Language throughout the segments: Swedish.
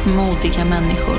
modiga människor.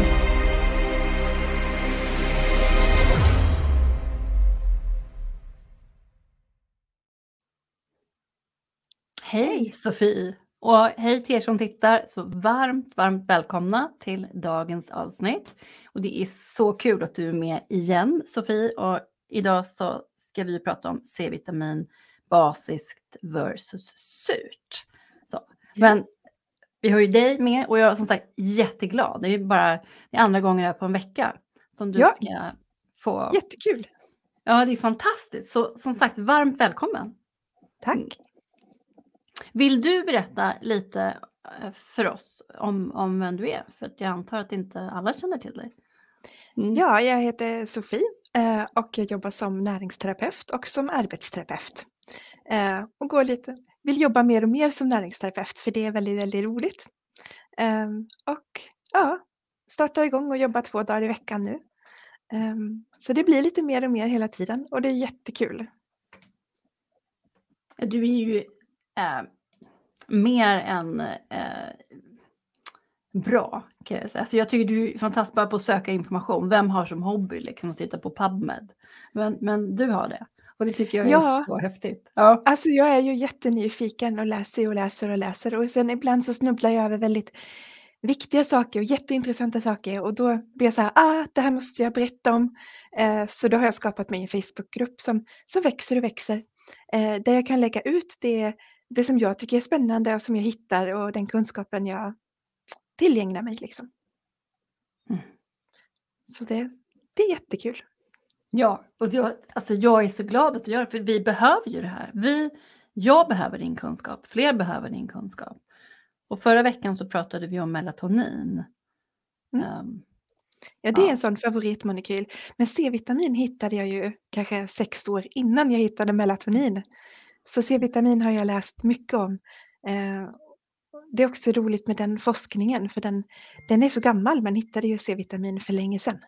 Hej Sofie! Och hej till er som tittar, så varmt välkomna till dagens avsnitt. Och det är så kul att du är med igen Sofie, och idag så ska vi prata om C-vitamin basiskt versus surt. Så. Men vi har ju dig med och jag är som sagt jätteglad. Det är andra gången här på en vecka som du ska få. Jättekul! Ja, det är fantastiskt. Så som sagt, varmt välkommen. Tack! Vill du berätta lite för oss om vem du är? För att jag antar att inte alla känner till dig. Ja, jag heter Sofie och jag jobbar som näringsterapeut och som arbetsterapeut. Och vill jobba mer och mer som näringsterapeut för det är väldigt roligt. Och ja, startar igång och jobbar 2 dagar i veckan nu. Så det blir lite mer och mer hela tiden och det är jättekul. Du är ju mer än bra kan jag säga. Alltså jag tycker du är fantastisk bara på att söka information. Vem har som hobby liksom att sitta på PubMed? Men du har det. Och det tycker jag är så häftigt. Ja. Alltså jag är ju jättenyfiken och läser och sen ibland så snubblar jag över väldigt viktiga saker och jätteintressanta saker och då blir jag så här, det här måste jag berätta om. Så då har jag skapat mig en Facebookgrupp som växer och växer. Där jag kan lägga ut det som jag tycker är spännande och som jag hittar och den kunskapen jag tillgängnar mig liksom. Så det är jättekul. Ja, och jag är så glad att du gör det, för vi behöver ju det här. Jag behöver din kunskap, fler behöver din kunskap. Och förra veckan så pratade vi om melatonin. Ja, det är en sån favoritmolekyl. Men C-vitamin hittade jag ju kanske 6 år innan jag hittade melatonin. Så C-vitamin har jag läst mycket om. Det är också roligt med den forskningen för den är så gammal. Man hittade ju C-vitamin för länge sedan.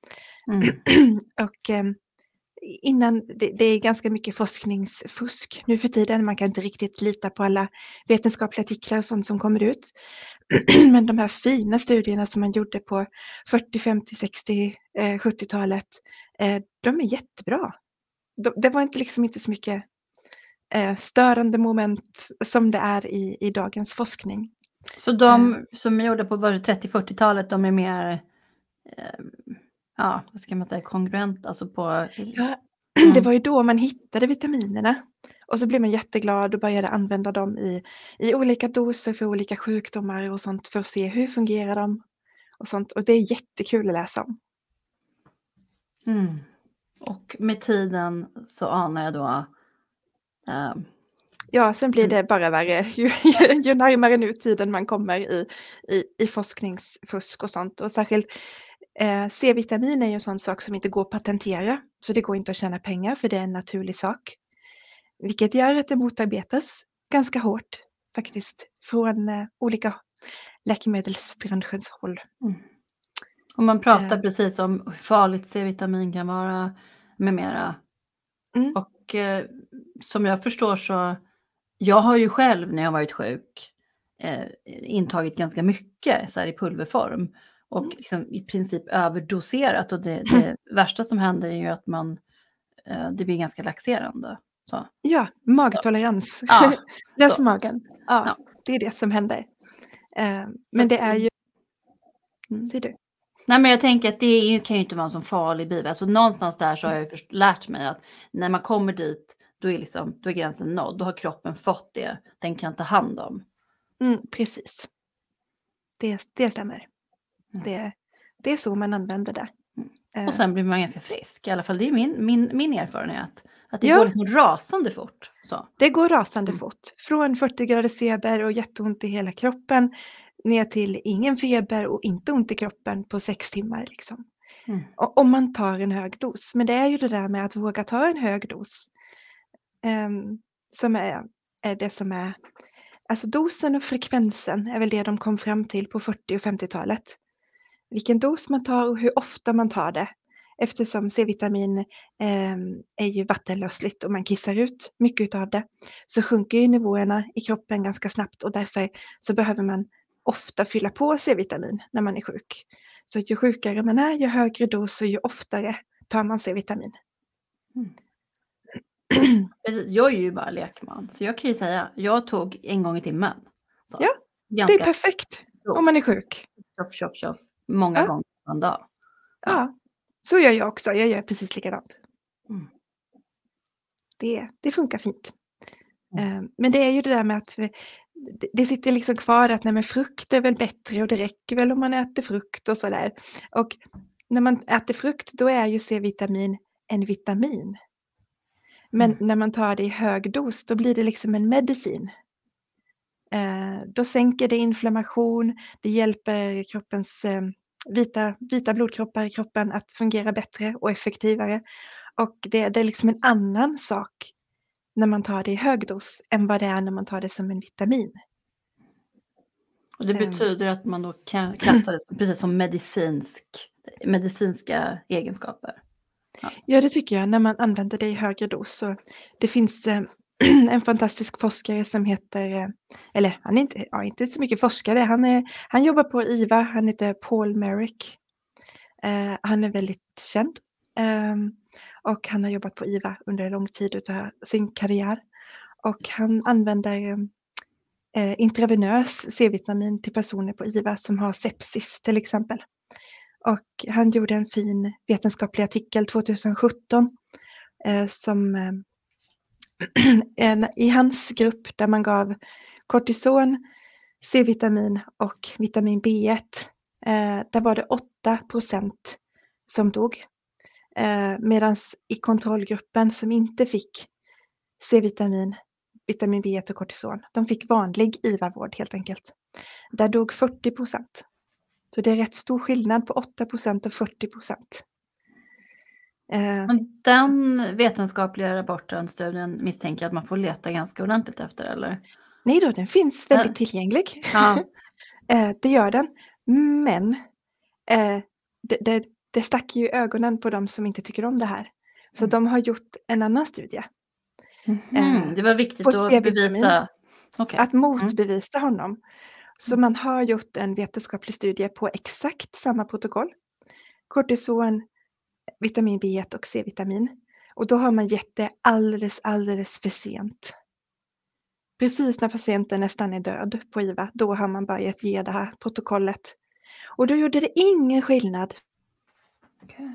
Och innan, det är ganska mycket forskningsfusk nu för tiden. Man kan inte riktigt lita på alla vetenskapliga artiklar och sånt som kommer ut. Men de här fina studierna som man gjorde på 40, 50, 60, 70-talet, de är jättebra. Det var inte så mycket störande moment som det är i dagens forskning. Så de som gjorde på 30-40-talet, de är mer, vad ska man säga, kongruent, alltså på... Ja, det var ju då man hittade vitaminerna och så blev man jätteglad och började använda dem i olika doser för olika sjukdomar och sånt för att se hur fungerar de och sånt. Och det är jättekul att läsa om. Och med tiden så anar jag då... Ja, sen blir det bara värre ju närmare nu tiden man kommer i forskningsfusk och sånt. Och särskilt C-vitamin är ju en sån sak som inte går att patentera. Så det går inte att tjäna pengar för det är en naturlig sak. Vilket gör att det motarbetas ganska hårt faktiskt från olika läkemedelsbranschens håll. Och man pratar precis om hur farligt C-vitamin kan vara med mera. Och som jag förstår så, jag har ju själv när jag varit sjuk intagit ganska mycket så här i pulverform. Och liksom i princip överdoserat. Och det värsta som händer är ju att det blir ganska laxerande. Så. Ja, magtolerans. Lös magen. Ja, det är det som händer. Men det är ju... Ser du? Nej, men jag tänker att det kan ju inte vara en sån farlig biverkning. Alltså någonstans där så har jag lärt mig att när man kommer dit, då är gränsen nådd. Då har kroppen fått det den kan ta hand om. Precis. Det stämmer. Det är så man använder det. Och sen blir man ganska frisk. I alla fall det är min erfarenhet. Att det går liksom rasande fort. Så. Det går rasande fort. Från 40 graders feber och jätteont i hela kroppen ner till ingen feber och inte ont i kroppen på 6 timmar. Liksom. Och om man tar en hög dos. Men det är ju det där med att våga ta en hög dos. Som är det som är... Alltså dosen och frekvensen är väl det de kom fram till på 40- och 50-talet. Vilken dos man tar och hur ofta man tar det. Eftersom C-vitamin är ju vattenlösligt och man kissar ut mycket av det. Så sjunker ju nivåerna i kroppen ganska snabbt och därför så behöver man ofta fylla på C-vitamin när man är sjuk. Så ju sjukare man är, ju högre dos och ju oftare tar man C-vitamin. Precis, jag är ju bara lekman, så jag kan ju säga, jag tog en gång i timmen. Så, Ja, det är perfekt om man är sjuk. Tjoff, många Ja. gånger på en dag. Ja, så gör jag också. Jag gör precis likadant. Mm. Det funkar fint. Men det är ju det där med att det sitter liksom kvar att nej, men frukt är väl bättre och det räcker väl om man äter frukt och sådär. Och när man äter frukt då är ju C-vitamin en vitamin. Men när man tar det i hög dos då blir det liksom en medicin. Då sänker det inflammation, det hjälper kroppens vita blodkroppar i kroppen att fungera bättre och effektivare. Och det är liksom en annan sak när man tar det i hög dos än vad det är när man tar det som en vitamin. Och det betyder att man då kan klassa det precis som medicinska egenskaper. Ja, det tycker jag när man använder det i högre dos. Så det finns en fantastisk forskare som heter, eller han är inte så mycket forskare, han jobbar på IVA, han heter Paul Merrick. Han är väldigt känd och han har jobbat på IVA under lång tid av sin karriär. Och han använder intravenös C-vitamin till personer på IVA som har sepsis till exempel. Och han gjorde en fin vetenskaplig artikel 2017 som i hans grupp där man gav kortison, C-vitamin och vitamin B1. Där var det 8% som dog. Medan i kontrollgruppen som inte fick C-vitamin, vitamin B1 och kortison, de fick vanlig IVA-vård helt enkelt. Där dog 40%. Så det är rätt stor skillnad på 8% och 40%. Men den vetenskapliga rapporten, studien, misstänker jag att man får leta ganska ordentligt efter, eller? Nej då, den finns väldigt tillgänglig. Ja. Det gör den. Men det stack ju ögonen på de som inte tycker om det här. Så de har gjort en annan studie. Det var viktigt på att C-vitamin. bevisa. Okay. Att motbevisa honom. Så man har gjort en vetenskaplig studie på exakt samma protokoll. Kortison, vitamin B1 och C-vitamin. Och då har man gett det alldeles för sent. Precis när patienten nästan är död på IVA, då har man börjat ge det här protokollet. Och då gjorde det ingen skillnad. Okay.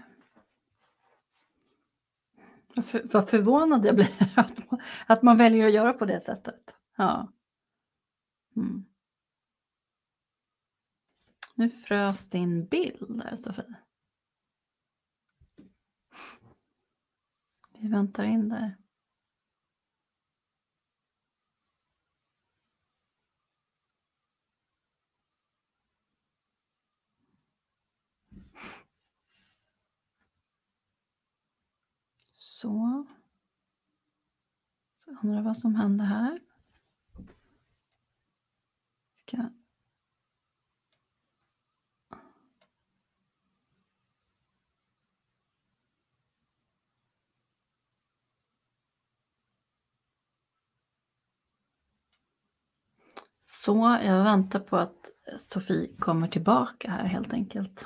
Vad förvånad jag blir att man väljer att göra på det sättet. Ja. Nu frös din bild där, Sofie. Vi väntar in där. Så undrar vad som händer här. Så jag väntar på att Sofie kommer tillbaka här helt enkelt.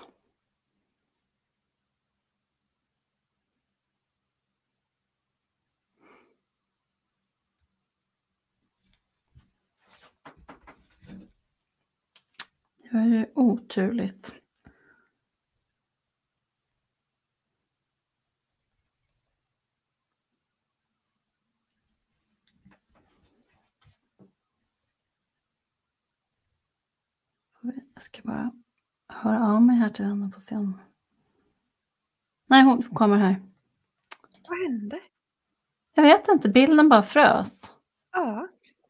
Det var ju oturligt. Jag ska bara höra av mig här till henne på scen. Nej, hon kommer här. Vad hände? Jag vet inte, bilden bara frös. Ja.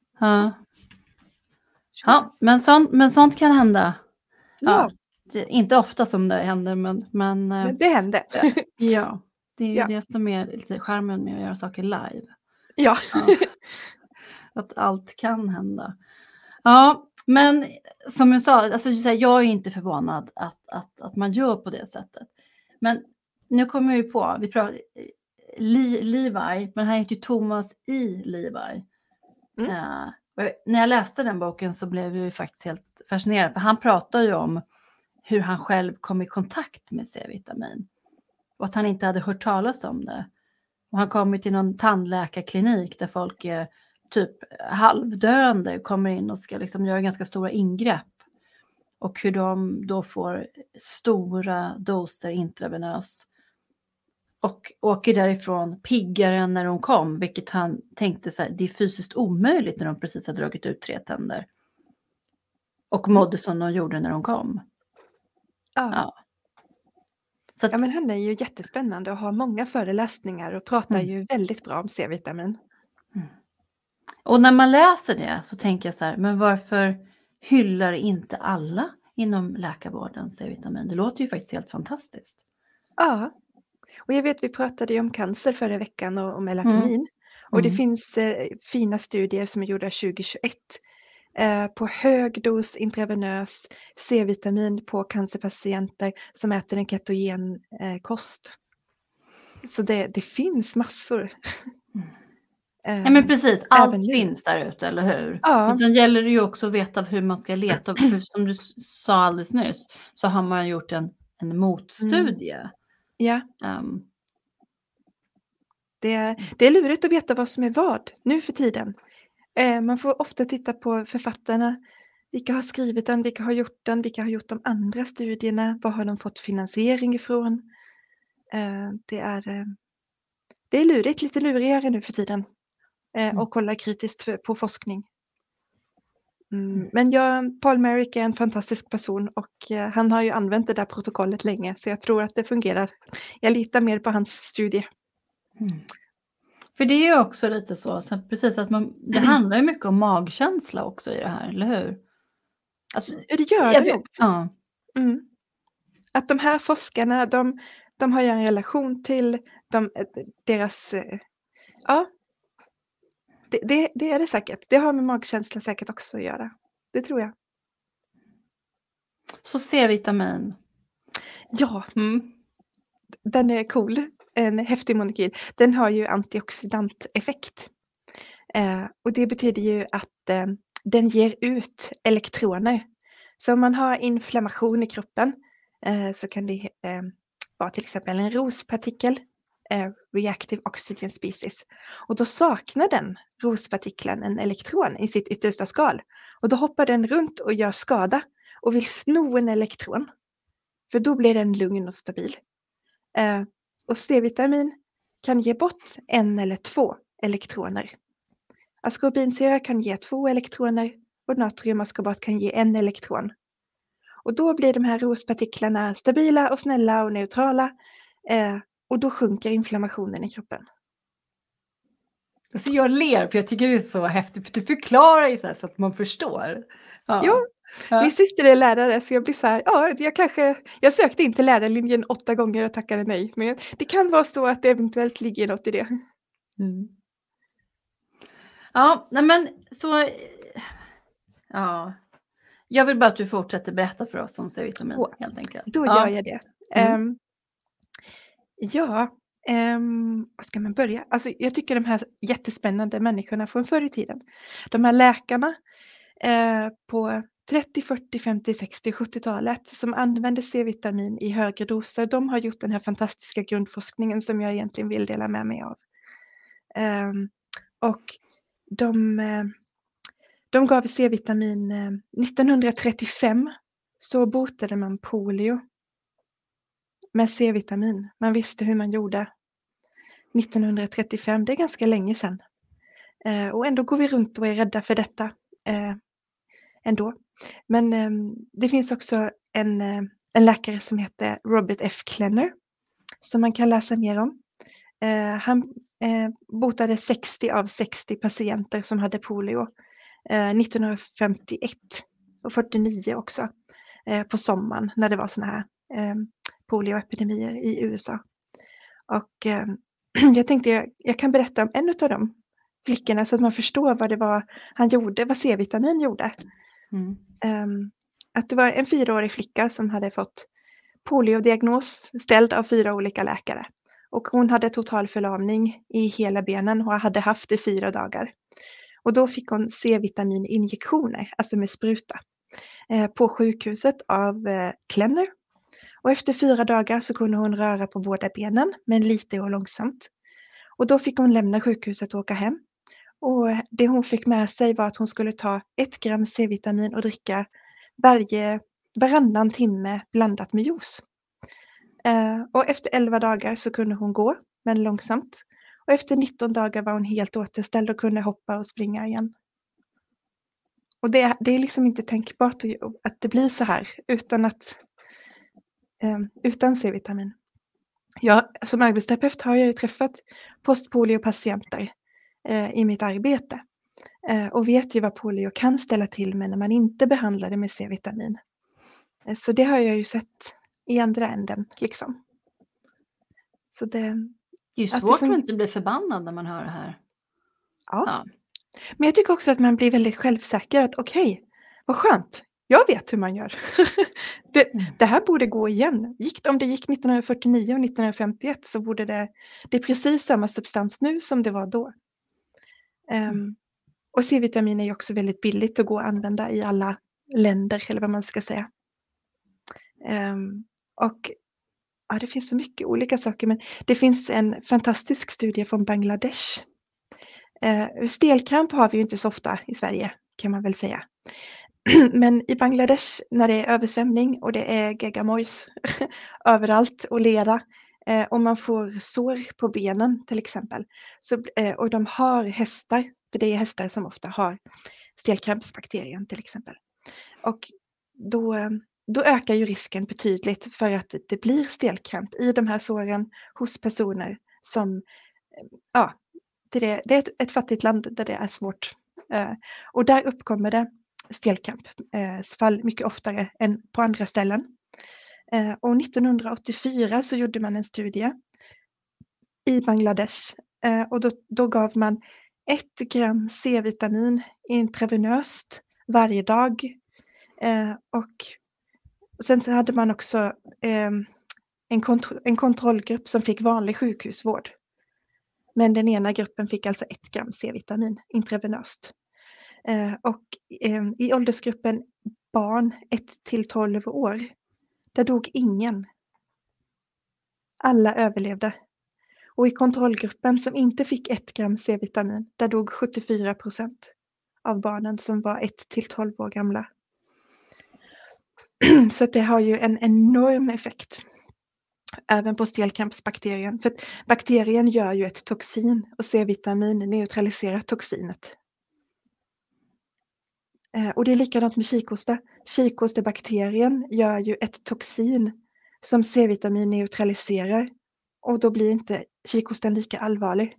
Ja, men sånt kan hända. Ja. Det är inte ofta som det händer, men Det hände. Ja, det är ju det som är lite charmen med att göra saker live. Ja. Att allt kan hända. Ja, men som jag sa, alltså, jag är inte förvånad att man gör på det sättet. Men nu kommer vi på, vi pratar Levi, men han heter ju Thomas E. Levi. När jag läste den boken så blev jag ju faktiskt helt fascinerad. För han pratar ju om hur han själv kom i kontakt med C-vitamin. Och att han inte hade hört talas om det. Och han kommer till någon tandläkarklinik där folk är typ halvdöende. Kommer in och ska liksom göra ganska stora ingrepp. Och hur de då får stora doser intravenös. Och åker därifrån piggare än när de kom. Vilket han tänkte så här, det är fysiskt omöjligt när de precis har dragit ut 3 tänder. Och mådde som de gjorde när de kom. Ja. Så att, Ja, men han är ju jättespännande och har många föreläsningar och pratar ju väldigt bra om C-vitamin. Och när man läser det så tänker jag så här, men varför hyllar inte alla inom läkarvården C-vitamin? Det låter ju faktiskt helt fantastiskt. Ja, och jag vet vi pratade ju om cancer förra veckan och melatonin. Och det finns fina studier som är gjorda 2021 på hög dos intravenös C-vitamin på cancerpatienter som äter en ketogen kost. Så det finns massor. Ja, men precis, allt finns där ute, eller hur? Ja. Men sen gäller det ju också att veta hur man ska leta. För som du sa alldeles nyss så har man gjort en motstudie. Ja. Det är lurigt att veta vad som är vad nu för tiden. Man får ofta titta på författarna. Vilka har skrivit den, vilka har gjort den, vilka har gjort de andra studierna, var har de fått finansiering ifrån? Det är lurigt, lite lurigare nu för tiden. Och kolla kritiskt på forskning. Men Paul Marik är en fantastisk person och han har ju använt det där protokollet länge så jag tror att det fungerar. Jag litar mer på hans studie. För det är ju också lite så precis att det handlar ju mycket om magkänsla också i det här, eller hur? Alltså, det gör det nog. Ja. Att de här forskarna, de har ju en relation till deras... Ja, det är det säkert. Det har med magkänsla säkert också att göra. Det tror jag. Så C-vitamin. Ja, den är cool. En häftig molekyl. Den har ju antioxidanteffekt. Och det betyder ju att den ger ut elektroner. Så om man har inflammation i kroppen så kan det vara till exempel en rospartikel, reactive oxygen species. Och då saknar den rospartikeln en elektron i sitt yttersta skal. Och då hoppar den runt och gör skada och vill sno en elektron. För då blir den lugn och stabil. Och C-vitamin kan ge bort 1 eller 2 elektroner. Askorbinsyra kan ge 2 elektroner och natriumaskorbat kan ge 1 elektron. Och då blir de här rospartiklarna stabila och snälla och neutrala. Och då sjunker inflammationen i kroppen. Alltså jag ler för jag tycker det är så häftigt. För du förklarar ju så att man förstår. Ja. Jo, min syster är lärare så jag blir så här, jag sökte in till lärarlinjen 8 gånger och tackade nej. Men det kan vara så att det eventuellt ligger något i det. Ja, nej men så... Ja. Jag vill bara att du fortsätter berätta för oss om C-vitamin helt enkelt. Då gör jag det. Var ska man börja? Alltså, jag tycker de här jättespännande människorna från förr i tiden. De här läkarna på 30, 40, 50, 60, 70-talet som använde C-vitamin i högre doser. De har gjort den här fantastiska grundforskningen som jag egentligen vill dela med mig av. Och de gav C-vitamin 1935 så botade man polio med C-vitamin. Man visste hur man gjorde 1935. Det är ganska länge sedan. Och ändå går vi runt och är rädda för detta ändå. Men det finns också en läkare som heter Robert F. Klenner som man kan läsa mer om. Han botade 60 av 60 patienter som hade polio 1951 och 49 också på sommaren när det var såna här polioepidemier i USA. Och jag tänkte jag kan berätta om en av de flickorna så att man förstår vad det var han gjorde, vad C-vitamin gjorde. Att det var en 4-årig flicka som hade fått poliodiagnos ställd av 4 olika läkare. Och hon hade total förlamning i hela benen och hade haft det 4 dagar. Och då fick hon C-vitamininjektioner, alltså med spruta, på sjukhuset av Klenner. Och efter 4 dagar så kunde hon röra på båda benen, men lite och långsamt. Och då fick hon lämna sjukhuset och åka hem. Och det hon fick med sig var att hon skulle ta 1 gram C-vitamin och dricka varannan timme blandat med juice. Och efter 11 dagar så kunde hon gå, men långsamt. Och efter 19 dagar var hon helt återställd och kunde hoppa och springa igen. Och det är liksom inte tänkbart att det blir så här utan C-vitamin. Som arbetsterapeut har jag ju träffat postpoliopatienter i mitt arbete. Och vet ju vad polio kan ställa till med när man inte behandlar det med C-vitamin. Så det har jag ju sett i andra änden liksom. Så Det är ju svårt att inte bli förbannad när man hör det här. Ja. Men jag tycker också att man blir väldigt självsäker att okej, vad skönt. Jag vet hur man gör. Det här borde gå igen. Om det gick 1949 och 1951 så borde det är precis samma substans nu som det var då. Och C-vitamin är ju också väldigt billigt att gå och använda i alla länder, eller vad man ska säga. Och ja, det finns så mycket olika saker, men det finns en fantastisk studie från Bangladesh. Stelkramp har vi ju inte så ofta i Sverige, kan man väl säga. Men i Bangladesh när det är översvämning och det är geggamojs överallt och lera och man får sår på benen till exempel. Och de har hästar, för det är hästar som ofta har stelkrampsbakterien till exempel. Och då ökar ju risken betydligt för att det blir stelkramp i de här såren hos personer som, det är ett fattigt land där det är svårt. Och där uppkommer det stelkrampsfall mycket oftare än på andra ställen. Och 1984 så gjorde man en studie i Bangladesh och då gav man 1 gram C-vitamin intravenöst varje dag. Och sen så hade man också en kontrollgrupp som fick vanlig sjukhusvård. Men den ena gruppen fick alltså 1 gram C-vitamin intravenöst. Och i åldersgruppen barn 1-12 år, där dog ingen. Alla överlevde. Och i kontrollgruppen som inte fick 1 gram C-vitamin, där dog 74% av barnen som var 1-12 år gamla. Så att det har ju en enorm effekt. Även på stelkrampsbakterien. För att bakterien gör ju ett toxin och C-vitamin neutraliserar toxinet. Och det är likadant med kikhosta. Kikostebakterien gör ju ett toxin som C-vitamin neutraliserar. Och då blir inte kikhosten lika allvarlig.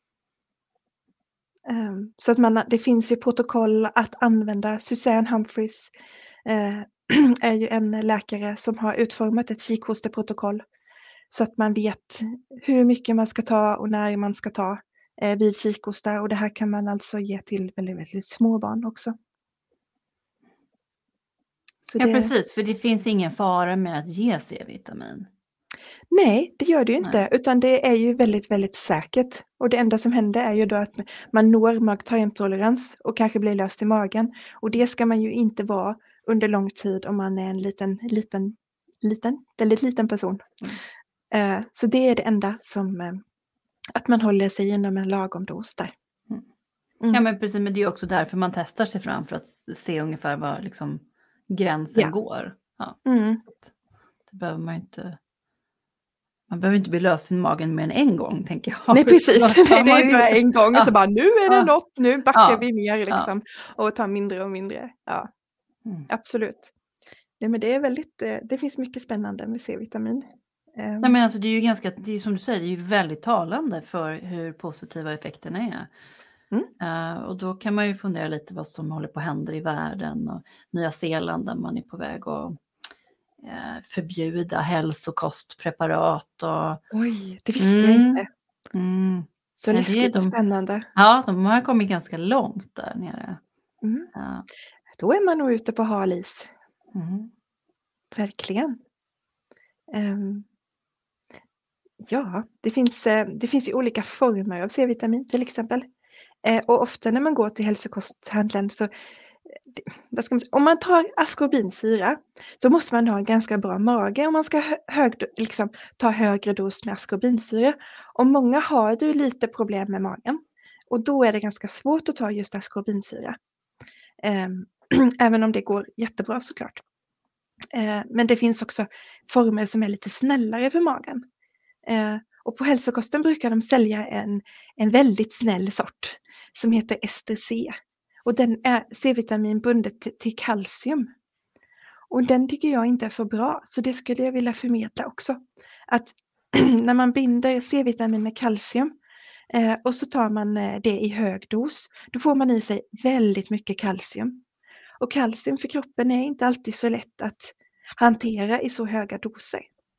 Så att det finns ju protokoll att använda. Suzanne Humphries är ju en läkare som har utformat ett kikhosteprotokoll. Så att man vet hur mycket man ska ta och när man ska ta vid kikhosta. Och det här kan man alltså ge till väldigt, väldigt små barn också. Så precis, för det finns ingen fara med att ge C-vitamin. Nej, det gör det ju inte, utan det är ju väldigt, väldigt säkert. Och det enda som händer är ju då att man når mag-tarmtolerans och kanske blir löst i magen. Och det ska man ju inte vara under lång tid om man är en väldigt liten person. Så det är det enda som, att man håller sig inom en lagom dos där. Ja, men precis, men det är också därför man testar sig fram för att se ungefär var liksom gränsen går. Ja. Det behöver man inte. Man behöver inte bli lös i magen mer än en gång, tänker jag. Nej, precis. Det är bara en gång och så bara, nu är det något, nu backar vi ner liksom och tar mindre och mindre. Ja, absolut. Nej, men det är det finns mycket spännande med C-vitamin. Nej, men alltså det är ju det är som du säger, det är ju väldigt talande för hur positiva effekterna är. Och då kan man ju fundera lite vad som håller på att hända i världen och Nya Zeeland där man är på väg att förbjuda hälsokostpreparat. Oj, det visste jag inte. Så läskigt och spännande. Ja, de har kommit ganska långt där nere. Då är man nog ute på hal is. Verkligen. Ja, det finns ju olika former av C-vitamin till exempel. Och ofta när man går till hälsokosthandeln så, vad ska man säga, om man tar askorbinsyra, då måste man ha en ganska bra mage om man ska liksom, ta högre dos med askorbinsyra. Och många har ju lite problem med magen. Och då är det ganska svårt att ta just askorbinsyra. Även om det går jättebra såklart. Men det finns också former som är lite snällare för magen. Och på hälsokosten brukar de sälja en väldigt snäll sort som heter Ester C. Och den är C-vitamin bundet till kalcium. Och den tycker jag inte är så bra, så det skulle jag vilja förmedla också. Att när man binder C-vitamin med kalcium och så tar man det i hög dos, då får man i sig väldigt mycket kalcium. Och kalcium för kroppen är inte alltid så lätt att hantera i så höga doser.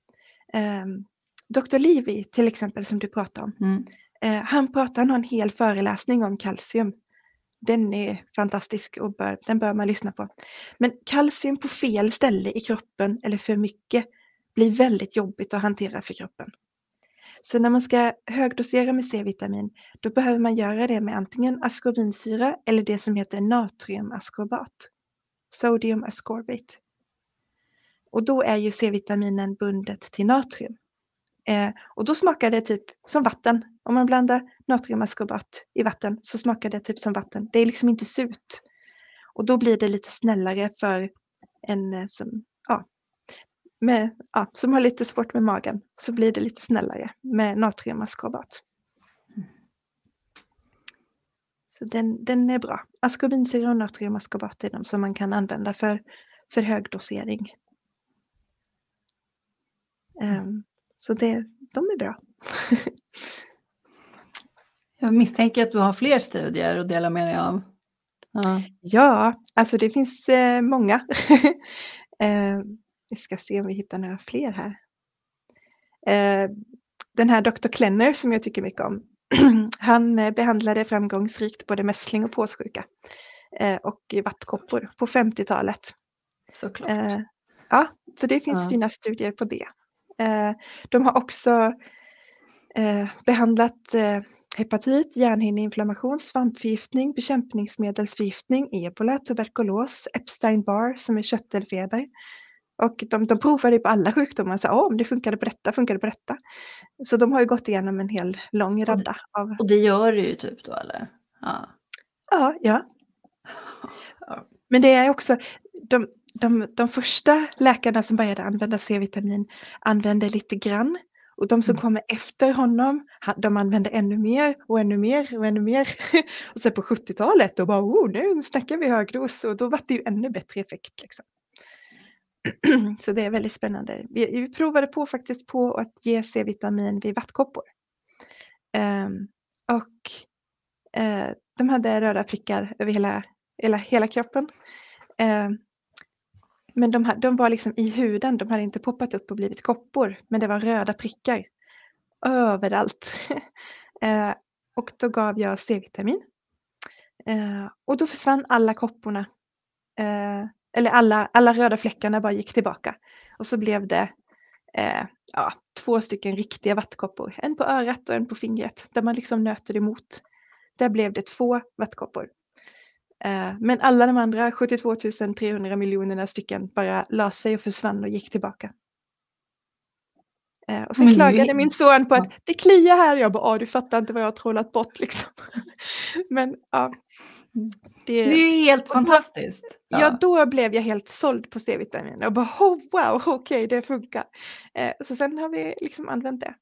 Dr. Levy till exempel som du pratar om, han har en hel föreläsning om kalcium. Den är fantastisk och den bör man lyssna på. Men kalcium på fel ställe i kroppen eller för mycket blir väldigt jobbigt att hantera för kroppen. Så när man ska högdosera med C-vitamin, då behöver man göra det med antingen askorbinsyra eller det som heter natriumaskorbat. Sodium ascorbate. Och då är ju C-vitaminen bundet till natrium. Och då smakar det typ som vatten. Om man blandar natriumaskorbat i vatten så smakar det typ som vatten. Det är liksom inte surt. Och då blir det lite snällare för en som har lite svårt med magen. Så blir det lite snällare med natriumaskorbat. Så den är bra. Askorbinsyra och natriumaskorbat är de som man kan använda för hög dosering. Så de är bra. Jag misstänker att du har fler studier att dela med dig av. Ja, alltså det finns många. Vi ska se om vi hittar några fler här. Den här Dr. Klenner som jag tycker mycket om. Han behandlade framgångsrikt både mässling och påssjuka. Och vattkoppor på 50-talet. Såklart. Ja, så det finns fina studier på det. De har också behandlat hepatit, hjärnhinneinflammation, svampförgiftning, bekämpningsmedelsförgiftning, ebola, tuberkulos, Epstein-Barr som är köttelfeber. Och de provade på alla sjukdomar. Så, om det funkade på detta. Så de har ju gått igenom en hel lång radda. Och det gör det ju typ då, eller? Ja. Men det är också, de första läkarna som började använda C-vitamin använde lite grann. Och de som kommer efter honom, de använde ännu mer. Och sen på 70-talet, då bara, nu snackar vi högdos. Och då var det ju ännu bättre effekt liksom. Så det är väldigt spännande. Vi provade faktiskt på att ge C-vitamin vid vattkoppor. De hade röda prickar över hela kroppen. Men de var liksom i huden, de hade inte poppat upp och blivit koppor. Men det var röda prickar överallt. Och då gav jag C-vitamin. Och då försvann alla kopporna. Eller alla röda fläckarna bara gick tillbaka. Och så blev det 2 stycken riktiga vattkoppor. En på örat och en på fingret. Där man liksom nöter emot. Där blev det 2 vattkoppor. Men alla de andra 72 300 miljonerna stycken bara la sig och försvann och gick tillbaka. Och sen klagade min son på att det kliar här. Jag bara, du fattar inte vad jag har trollat bort liksom. Men ja. Det är ju helt fantastiskt. Ja, då blev jag helt såld på C-vitamin. Och bara, wow, okej, det funkar. Så sen har vi liksom använt det.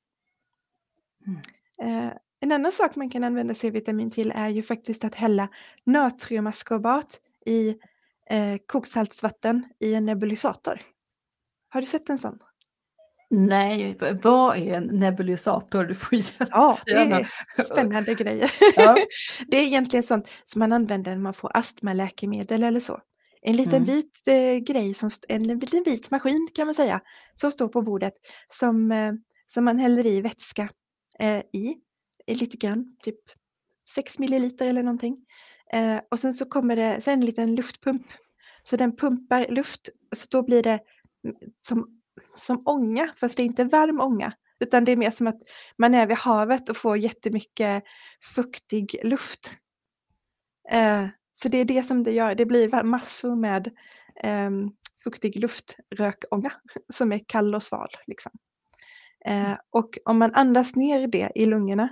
En annan sak man kan använda C-vitamin till är ju faktiskt att hälla natriumaskorbat i koksaltsvatten i en nebulisator. Har du sett en sån? Nej, vad är en nebulisator? Du får det är spännande grejer. Ja. Det är egentligen sånt som man använder när man får astmaläkemedel eller så. En liten vit grej, en liten vit maskin kan man säga, som står på bordet som man häller i vätska i lite grann, typ 6 milliliter eller någonting. Och sen så kommer det en liten luftpump. Så den pumpar luft, så då blir det som ånga, fast det är inte varm ånga. utan det är mer som att man är vid havet och får jättemycket fuktig luft. Så det är det som det gör. Det blir massor med fuktig luft, rökånga, som är kall och sval. Liksom. Och om man andas ner det i lungorna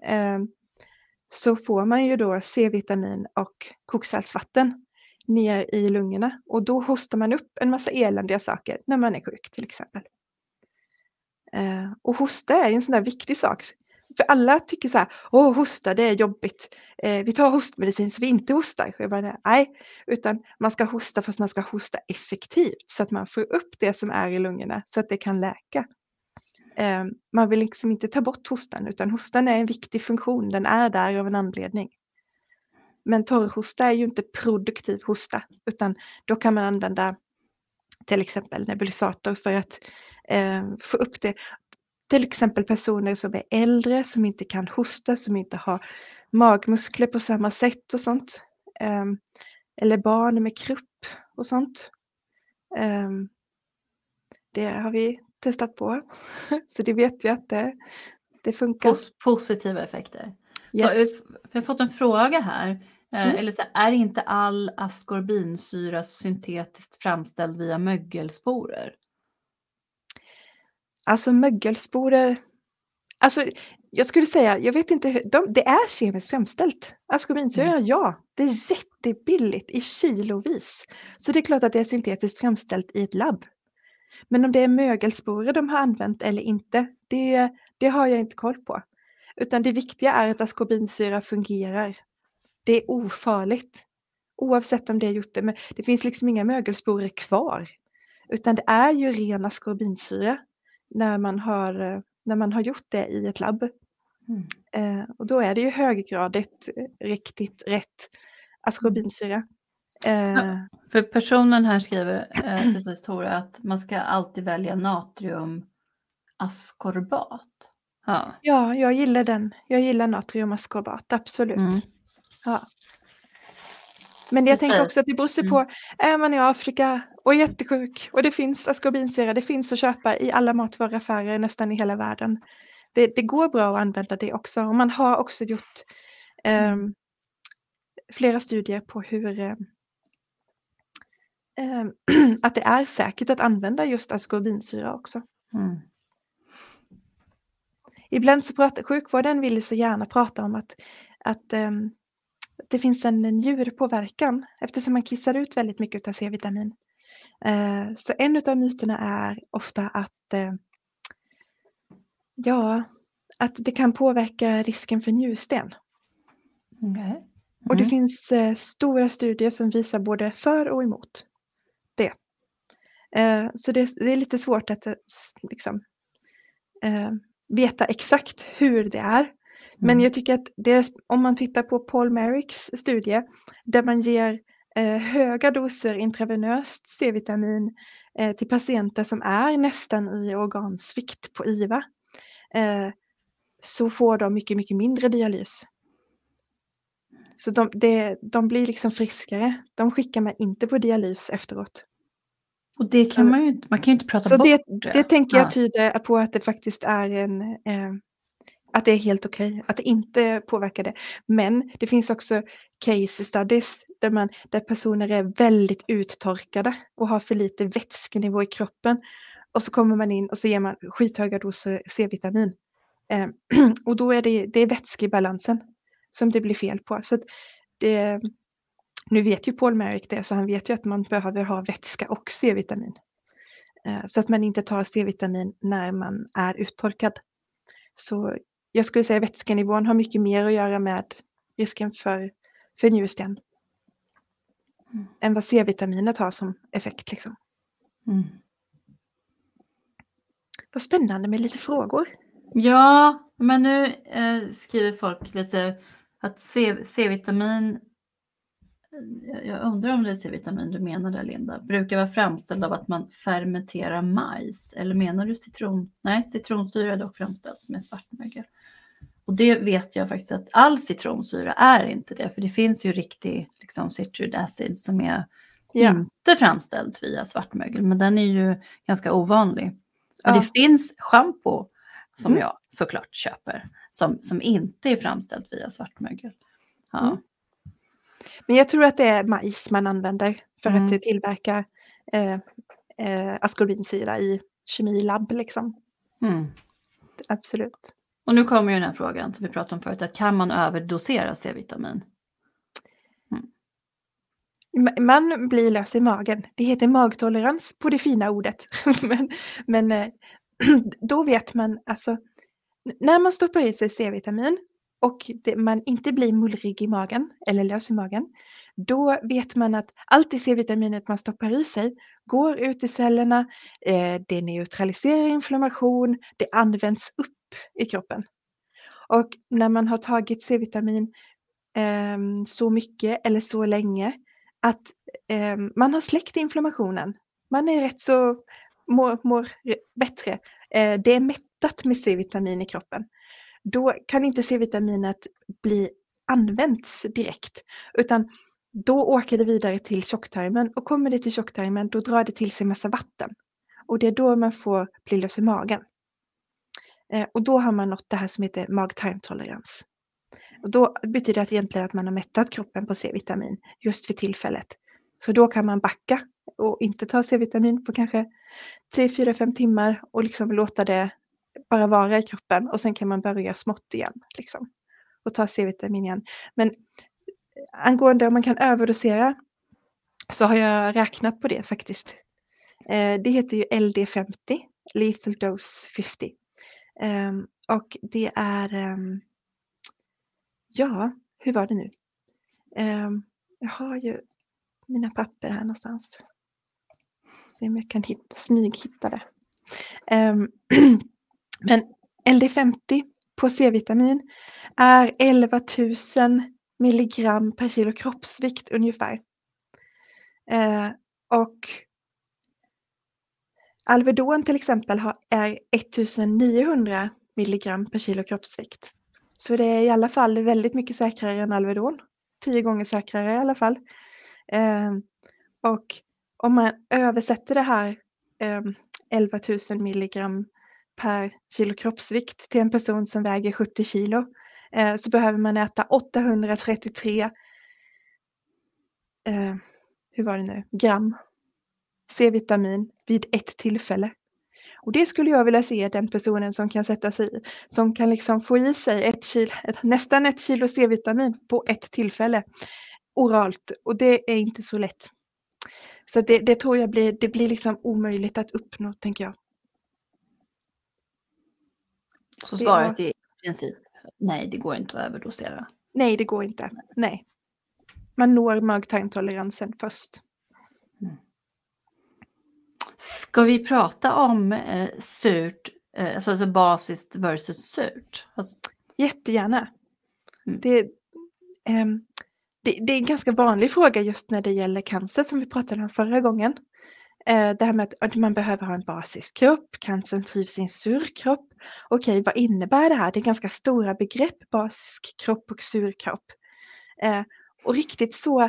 så får man ju då C-vitamin och koksaltsvatten ner i lungorna. Och då hostar man upp en massa eländiga saker när man är sjuk till exempel. Och hosta är ju en sån där viktig sak. För alla tycker så här, hosta det är jobbigt. Vi tar hostmedicin så vi inte hostar. Jag bara, nej, utan man ska hosta fast man ska hosta effektivt. Så att man får upp det som är i lungorna så att det kan läka. Man vill liksom inte ta bort hostan, utan hostan är en viktig funktion. Den är där av en anledning. Men torrhosta är ju inte produktiv hosta, utan då kan man använda till exempel nebulisator för att få upp det. Till exempel personer som är äldre, som inte kan hosta, som inte har magmuskler på samma sätt och sånt. Eller barn med krupp och sånt. Det har vi testat på. Så det vet vi att det funkar. Positiva effekter. Yes. Så jag har fått en fråga här. Eller så är inte all askorbinsyra syntetiskt framställd via mögelsporer? Alltså mögelsporer, alltså jag skulle säga, jag vet inte, det är kemiskt framställt. Askorbinsyra, ja, det är jättebilligt i kilovis. Så det är klart att det är syntetiskt framställt i ett labb. Men om det är mögelsporer de har använt eller inte, det har jag inte koll på. Utan det viktiga är att askorbinsyra fungerar. Det är ofarligt. Oavsett om det är gjort det, men det finns liksom inga mögelsporer kvar. Utan det är ju ren askorbinsyra när man har gjort det i ett labb. Och då är det ju höggradigt, riktigt rätt askorbinsyra. För personen här skriver, precis Tora, att man ska alltid välja natriumaskorbat. Ja, jag gillar den. Jag gillar natriumaskorbat, absolut. Ja. Men jag tänker också att det beror sig på, är man i Afrika och är jättesjuk och det finns askorbinsyra, det finns att köpa i alla matvaruaffärer nästan i hela världen. Det går bra att använda det också. Och man har också gjort flera studier på hur att det är säkert att använda just askorbinsyra också. Ibland så pratar sjukvården vill så gärna prata om att det finns en njurpåverkan eftersom man kissar ut väldigt mycket av C-vitamin. Så en av myterna är ofta att det kan påverka risken för njursten. Och det finns stora studier som visar både för och emot det. Så det är lite svårt att liksom, veta exakt hur det är. Men jag tycker att om man tittar på Paul Maricks studie där man ger höga doser intravenöst C-vitamin till patienter som är nästan i organsvikt på IVA så får de mycket, mycket mindre dialys. Så de blir liksom friskare. De skickar man inte på dialys efteråt. Och det kan man kan ju inte prata bort. Det tänker jag tyder på att det faktiskt är att det är helt okej, att det inte påverkar det. Men det finns också case studies där personer är väldigt uttorkade och har för lite vätskenivå i kroppen. Och så kommer man in och så ger man skithöga doser C-vitamin. Och då är det vätskebalansen som det blir fel på. Så att nu vet ju Paul Maric det, så han vet ju att man behöver ha vätska och C-vitamin. Så att man inte tar C-vitamin när man är uttorkad. Så jag skulle säga att vätskenivån har mycket mer att göra med risken för njursten än vad C-vitaminet har som effekt. Liksom. Vad spännande med lite frågor. Ja, men nu skriver folk lite att C-vitamin, jag undrar om det är C-vitamin du menar där, Linda, brukar vara framställd av att man fermenterar majs. Eller menar du citron? Nej, citronsyra är dock framställt med svartmögel. Och det vet jag faktiskt att all citronsyra är inte det. För det finns ju riktig liksom, citric acid som är inte framställd via svartmögel. Men den är ju ganska ovanlig. Men det finns shampoo som jag såklart köper, som inte är framställt via svartmögel. Ja. Men jag tror att det är majs man använder för att tillverka askorbinsyra i kemilabb liksom. Absolut. Och nu kommer ju den här frågan som vi pratade om förut, att kan man överdosera C-vitamin? Man blir lös i magen. Det heter magtolerans på det fina ordet. men då vet man, alltså, när man stoppar i sig C-vitamin och man inte blir mullrig i magen eller lös i magen, då vet man att allt det C-vitaminet man stoppar i sig går ut i cellerna, det neutraliserar inflammation, det används upp i kroppen. Och när man har tagit C-vitamin så mycket eller så länge att man har släckt inflammationen. Man är rätt så mår bättre. Det är mättat med C-vitamin i kroppen. Då kan inte C-vitaminet bli använts direkt, utan då åker det vidare till tjocktarmen, och kommer det till tjocktarmen då drar det till sig massa vatten. Och det är då man får bli lös i magen. Och då har man nått det här som heter mag-tarmtolerans. Och då betyder det egentligen att man har mättat kroppen på C-vitamin just för tillfället. Så då kan man backa och inte ta C-vitamin på kanske 3-4-5 timmar och liksom låta det bara vara i kroppen, och sen kan man börja smått igen liksom, och ta C-vitamin igen. Men angående om man kan överdosera, så har jag räknat på det faktiskt. Det heter ju LD50, Lethal Dose 50. Och det är, ja, hur var det nu? Jag har ju mina papper här någonstans. Se om jag kan smyghitta det. Men LD50 på C-vitamin är 11 000 milligram per kilo kroppsvikt ungefär. Och Alvedon till exempel är 1900 milligram per kilo kroppsvikt. Så det är i alla fall väldigt mycket säkrare än Alvedon. 10 gånger säkrare i alla fall. Och om man översätter det här 11 000 milligram per kilo kroppsvikt till en person som väger 70 kilo, så behöver man äta 833 hur var det nu? Gram C-vitamin vid ett tillfälle. Och det skulle jag vilja se den personen som kan sätta sig i, som kan liksom få i sig nästan 1 kilo C-vitamin på ett tillfälle oralt, och det är inte så lätt. Så det tror jag blir liksom omöjligt att uppnå, tänker jag. Så svaret är i princip nej, det går inte att överdosera. Nej, det går inte. Nej. Man når mag-tarmtoleransen först. Ska vi prata om surt, alltså basiskt versus surt? Alltså... Jättegärna. Det är en ganska vanlig fråga just när det gäller cancer, som vi pratade om förra gången. Det här med att man behöver ha en basisk kropp, cancern trivs i en sur kropp. Okej, vad innebär det här? Det är ganska stora begrepp, basisk kropp och sur kropp. Och riktigt så,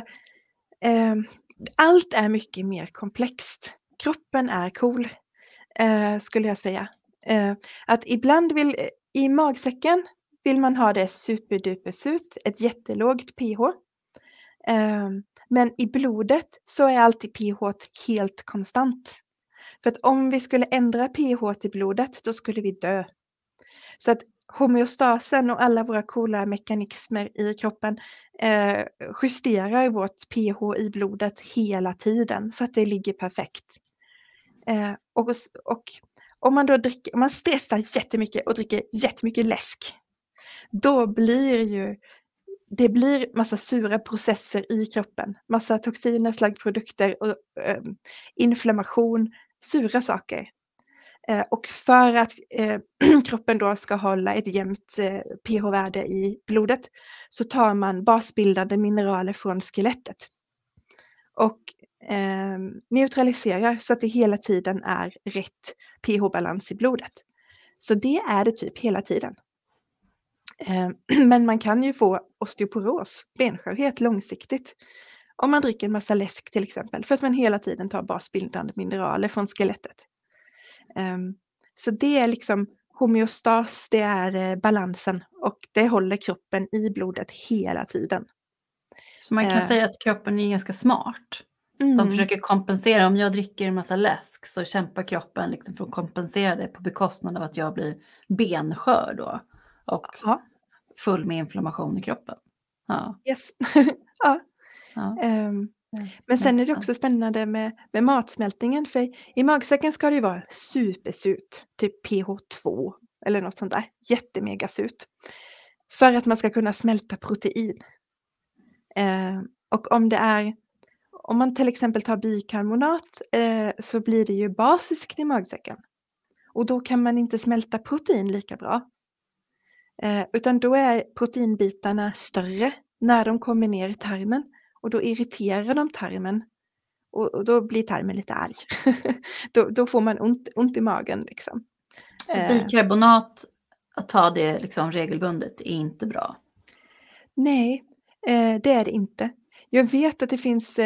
allt är mycket mer komplext. Kroppen är cool, skulle jag säga. Att ibland i magsäcken vill man ha det superdupersurt, ett jättelågt pH. Men i blodet så är alltid pH helt konstant. För att om vi skulle ändra pH i blodet, då skulle vi dö. Så att homeostasen och alla våra coola mekanismer i kroppen justerar vårt pH i blodet hela tiden så att det ligger perfekt. Och om man då om man stressar jättemycket och dricker jättemycket läsk, då blir det blir massa sura processer i kroppen, massa toxiner, slaggprodukter och inflammation, sura saker. Och för att kroppen då ska hålla ett jämnt pH-värde i blodet, så tar man basbildande mineraler från skelettet och neutraliserar så att det hela tiden är rätt pH-balans i blodet. Så det är det typ hela tiden. Men man kan ju få osteoporos, benskörhet långsiktigt, om man dricker en massa läsk till exempel, för att man hela tiden tar basbildande mineraler från skelettet. Så det är liksom homeostas, det är balansen och det håller kroppen i blodet hela tiden. Så man kan Eh, säga att kroppen är ganska smart. Som mm, försöker kompensera. Om jag dricker en massa läsk så kämpar kroppen liksom för att kompensera det på bekostnad av att jag blir benskör då. Och ja, full med inflammation i kroppen. Ja, yes. Ja. ja. Ehm, Ja, Men sen är makes det också sense. spännande med matsmältningen, för i magsäcken ska det ju vara supersurt, typ pH 2 eller något sånt där, jättemegasurt, för att man ska kunna smälta protein. Och om man till exempel tar bikarbonat så blir det ju basiskt i magsäcken. Och då kan man inte smälta protein lika bra. Utan då är proteinbitarna större när de kommer ner i tarmen. Och då irriterar de tarmen. Och då blir tarmen lite arg. Då får man ont i magen liksom. Så bikarbonat, att ta det liksom regelbundet är inte bra. Nej, det är det inte. Jag vet att det finns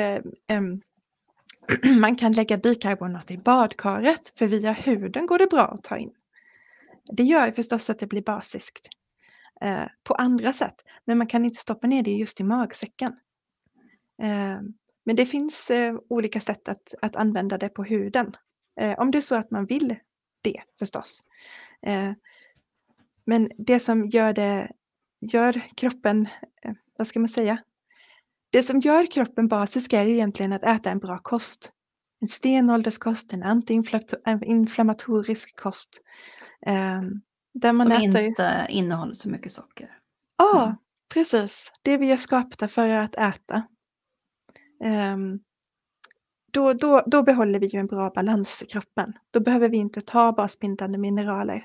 man kan lägga bikarbonat i badkaret, för via huden går det bra att ta in. Det gör förstås att det blir basiskt på andra sätt, men man kan inte stoppa ner det just i magsäcken. Men det finns olika sätt att använda det på huden, om det är så att man vill det förstås. Men det som gör kroppen, vad ska man säga? Det som gör kroppen basisk är ju egentligen att äta en bra kost. En stenålderskost, en antiinflammatorisk kost. Där man Som äter... inte innehåller så mycket socker. Ja, precis. Det vi är skapta för att äta. Då behåller vi ju en bra balans i kroppen. Då behöver vi inte ta basbindande mineraler.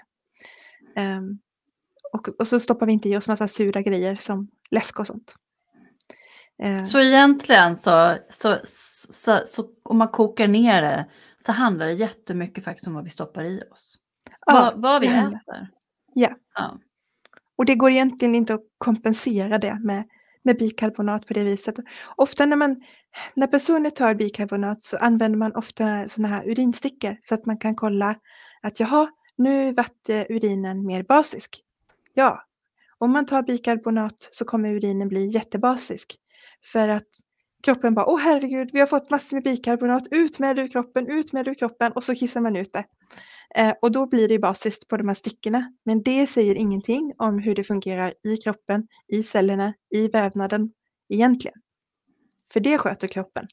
Och så stoppar vi inte i oss massa sura grejer som läsk och sånt. Så egentligen så om man kokar ner det så handlar det jättemycket faktiskt om vad vi stoppar i oss. Ja, Vad vi det handlar. äter. Ja. Ja. Och det går egentligen inte att kompensera det med bikarbonat på det viset. Ofta när personer tar bikarbonat så använder man ofta såna här urinstickor så att man kan kolla att jaha, nu vart urinen mer basisk. Ja, om man tar bikarbonat så kommer urinen bli jättebasisk. För att kroppen bara, åh herregud, vi har fått massor med bikarbonat, ut med det ur kroppen och så kissar man ut det. Och då blir det basiskt på de här stickorna. Men det säger ingenting om hur det fungerar i kroppen, i cellerna, i vävnaden egentligen. För det sköter kroppen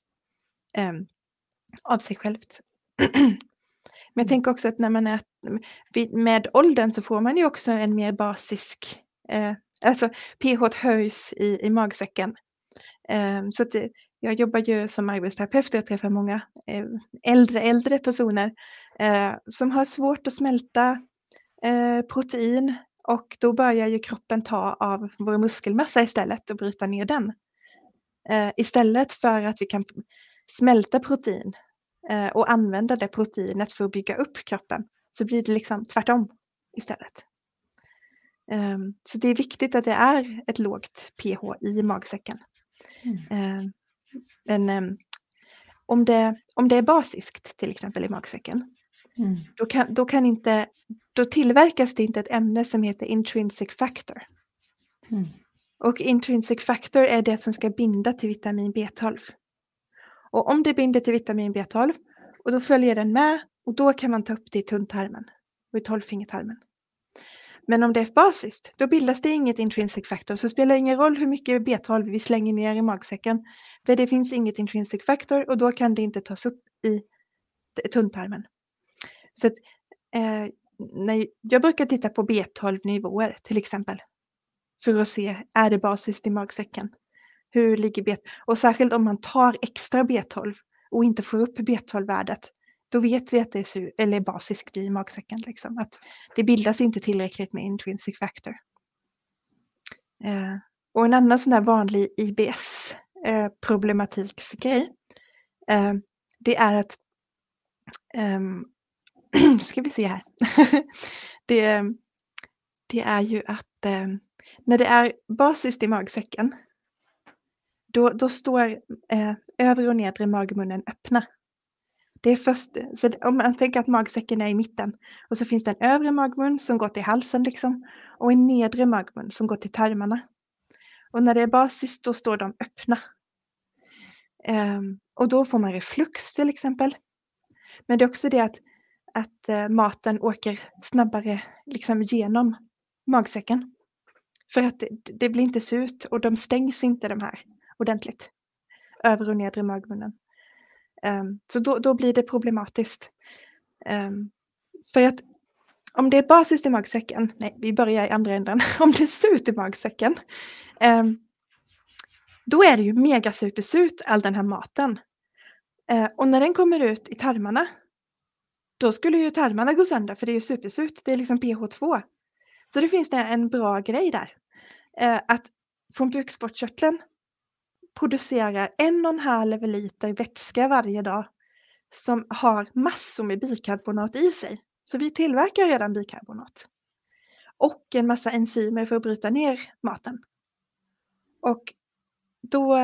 av sig självt. Men jag tänker också att när man med åldern så får man ju också en mer basisk, alltså pH höjs i magsäcken. Så att jag jobbar ju som arbetsterapeut och jag träffar många äldre personer som har svårt att smälta protein, och då börjar ju kroppen ta av vår muskelmassa istället och bryta ner den. Istället för att vi kan smälta protein och använda det proteinet för att bygga upp kroppen, så blir det liksom tvärtom istället. Så det är viktigt att det är ett lågt pH i magsäcken. Men om det är basiskt till exempel i magsäcken, då tillverkas det inte ett ämne som heter intrinsic factor. Och intrinsic factor är det som ska binda till vitamin B12. Och om det binder till vitamin B12, och då följer den med, och då kan man ta upp det i tunntarmen och i tolvfingertarmen. Men om det är basiskt, då bildas det inget intrinsic factor, så spelar det ingen roll hur mycket B12 vi slänger ner i magsäcken, för det finns inget intrinsic factor och då kan det inte tas upp i tunntarmen. Så att, jag brukar titta på B12-nivåer till exempel, för att se, är det basiskt i magsäcken? Hur ligger B12? Och särskilt om man tar extra B12 och inte får upp B12-värdet, då vet vi att det är basiskt i magsäcken. Liksom. Att det bildas inte tillräckligt med intrinsic factor. Och en annan sån där vanlig IBS-problematiksgrej, det är att, ska vi se här, det är ju att när det är basiskt i magsäcken, då står övre och nedre magmunnen öppna. Det är först, så om man tänker att magsäcken är i mitten och så finns det en övre magmun som går till halsen liksom och en nedre magmun som går till tarmarna. Och när det är basiskt då står de öppna. Och då får man reflux till exempel. Men det är också det att maten åker snabbare liksom genom magsäcken. För att det blir inte surt och de stängs inte de här ordentligt. Över och nedre magmunnen. Så då blir det problematiskt. För att om det är basiskt i magsäcken, nej vi börjar i andra änden, om det är surt i magsäcken, då är det ju mega supersurt all den här maten. Och när den kommer ut i tarmarna, då skulle ju tarmarna gå sönder för det är ju supersurt, det är liksom pH2. Så det finns det en bra grej där. Att från bukspottkörteln producerar 1,5 liter vätska varje dag som har massor med bikarbonat i sig. Så vi tillverkar redan bikarbonat. Och en massa enzymer för att bryta ner maten. Och då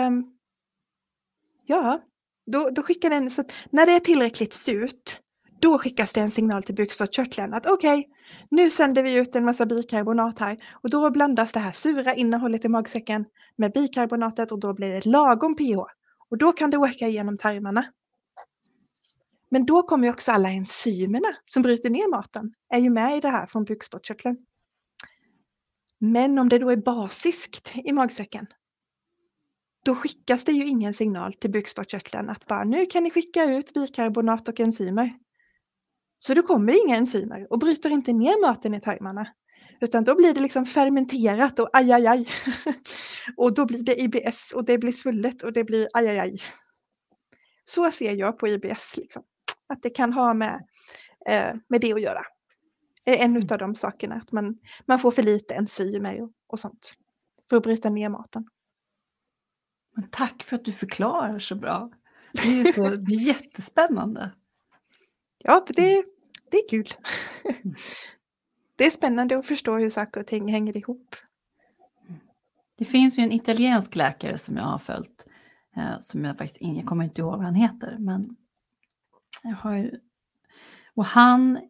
skickar den, så att när det är tillräckligt surt, då skickas det en signal till bukspottkörteln att okej, nu sänder vi ut en massa bikarbonat här och då blandas det här sura innehållet i magsäcken med bikarbonatet och då blir det ett lagom pH och då kan det åka igenom tarmarna. Men då kommer ju också alla enzymerna som bryter ner maten är ju med i det här från bukspottkörteln. Men om det då är basiskt i magsäcken, då skickas det ju ingen signal till bukspottkörteln att bara nu kan ni skicka ut bikarbonat och enzymer. Så då kommer det inga enzymer och bryter inte ner maten i tarmarna. Utan då blir det liksom fermenterat och aj. Och då blir det IBS och det blir svullet och det blir aj. Så ser jag på IBS liksom. Att det kan ha med det att göra. En av de sakerna, att man får för lite enzymer och sånt. För att bryta ner maten. Men tack för att du förklarar så bra. Det är jättespännande. Ja, det är kul. Det är spännande att förstå hur saker och ting hänger ihop. Det finns ju en italiensk läkare som jag har följt. Som jag kommer inte ihåg vad han heter. Men jag har ju, och han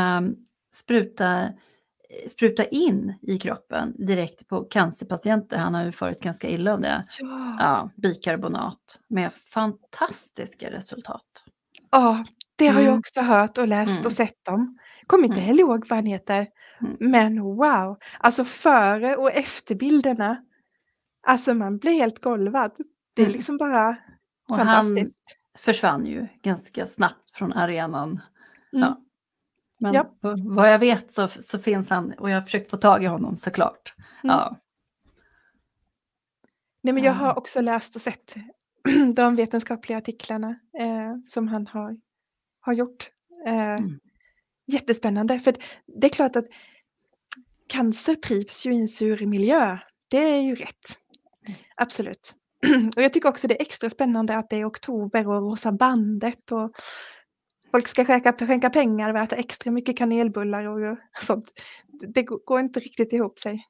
sprutar in i kroppen direkt på cancerpatienter. Han har ju farit ganska illa av det. Ja, bikarbonat med fantastiska resultat. Ja, det har jag också hört och läst och sett om. Kommer inte heller ihåg vad han heter. Men wow, alltså före och efterbilderna. Alltså man blir helt golvad. Det är liksom bara och fantastiskt. Han försvann ju ganska snabbt från arenan. Ja. Men vad jag vet så finns han, och jag har försökt få tag i honom såklart. Ja. Nej, men jag har också läst och sett de vetenskapliga artiklarna som han har gjort. Jättespännande, för det är klart att cancer trivs ju i en sur miljö. Det är ju rätt. Absolut. Och jag tycker också det är extra spännande att det är oktober och rosa bandet och folk ska skänka pengar och äta extra mycket kanelbullar och sånt. Det går inte riktigt ihop sig.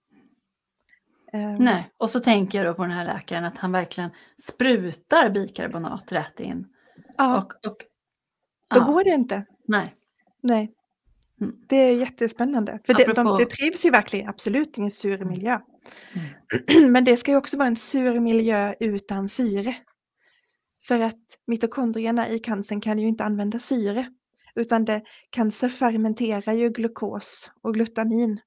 Nej, och så tänker jag då på den här läkaren att han verkligen sprutar bikarbonat rätt in. Ja, då går det inte. Nej. Det är jättespännande. För det trivs ju verkligen absolut i en sur miljö. Men det ska ju också vara en sur miljö utan syre. För att mitokondrierna i cancern kan ju inte använda syre. Utan cancer fermenterar ju glukos och glutamin.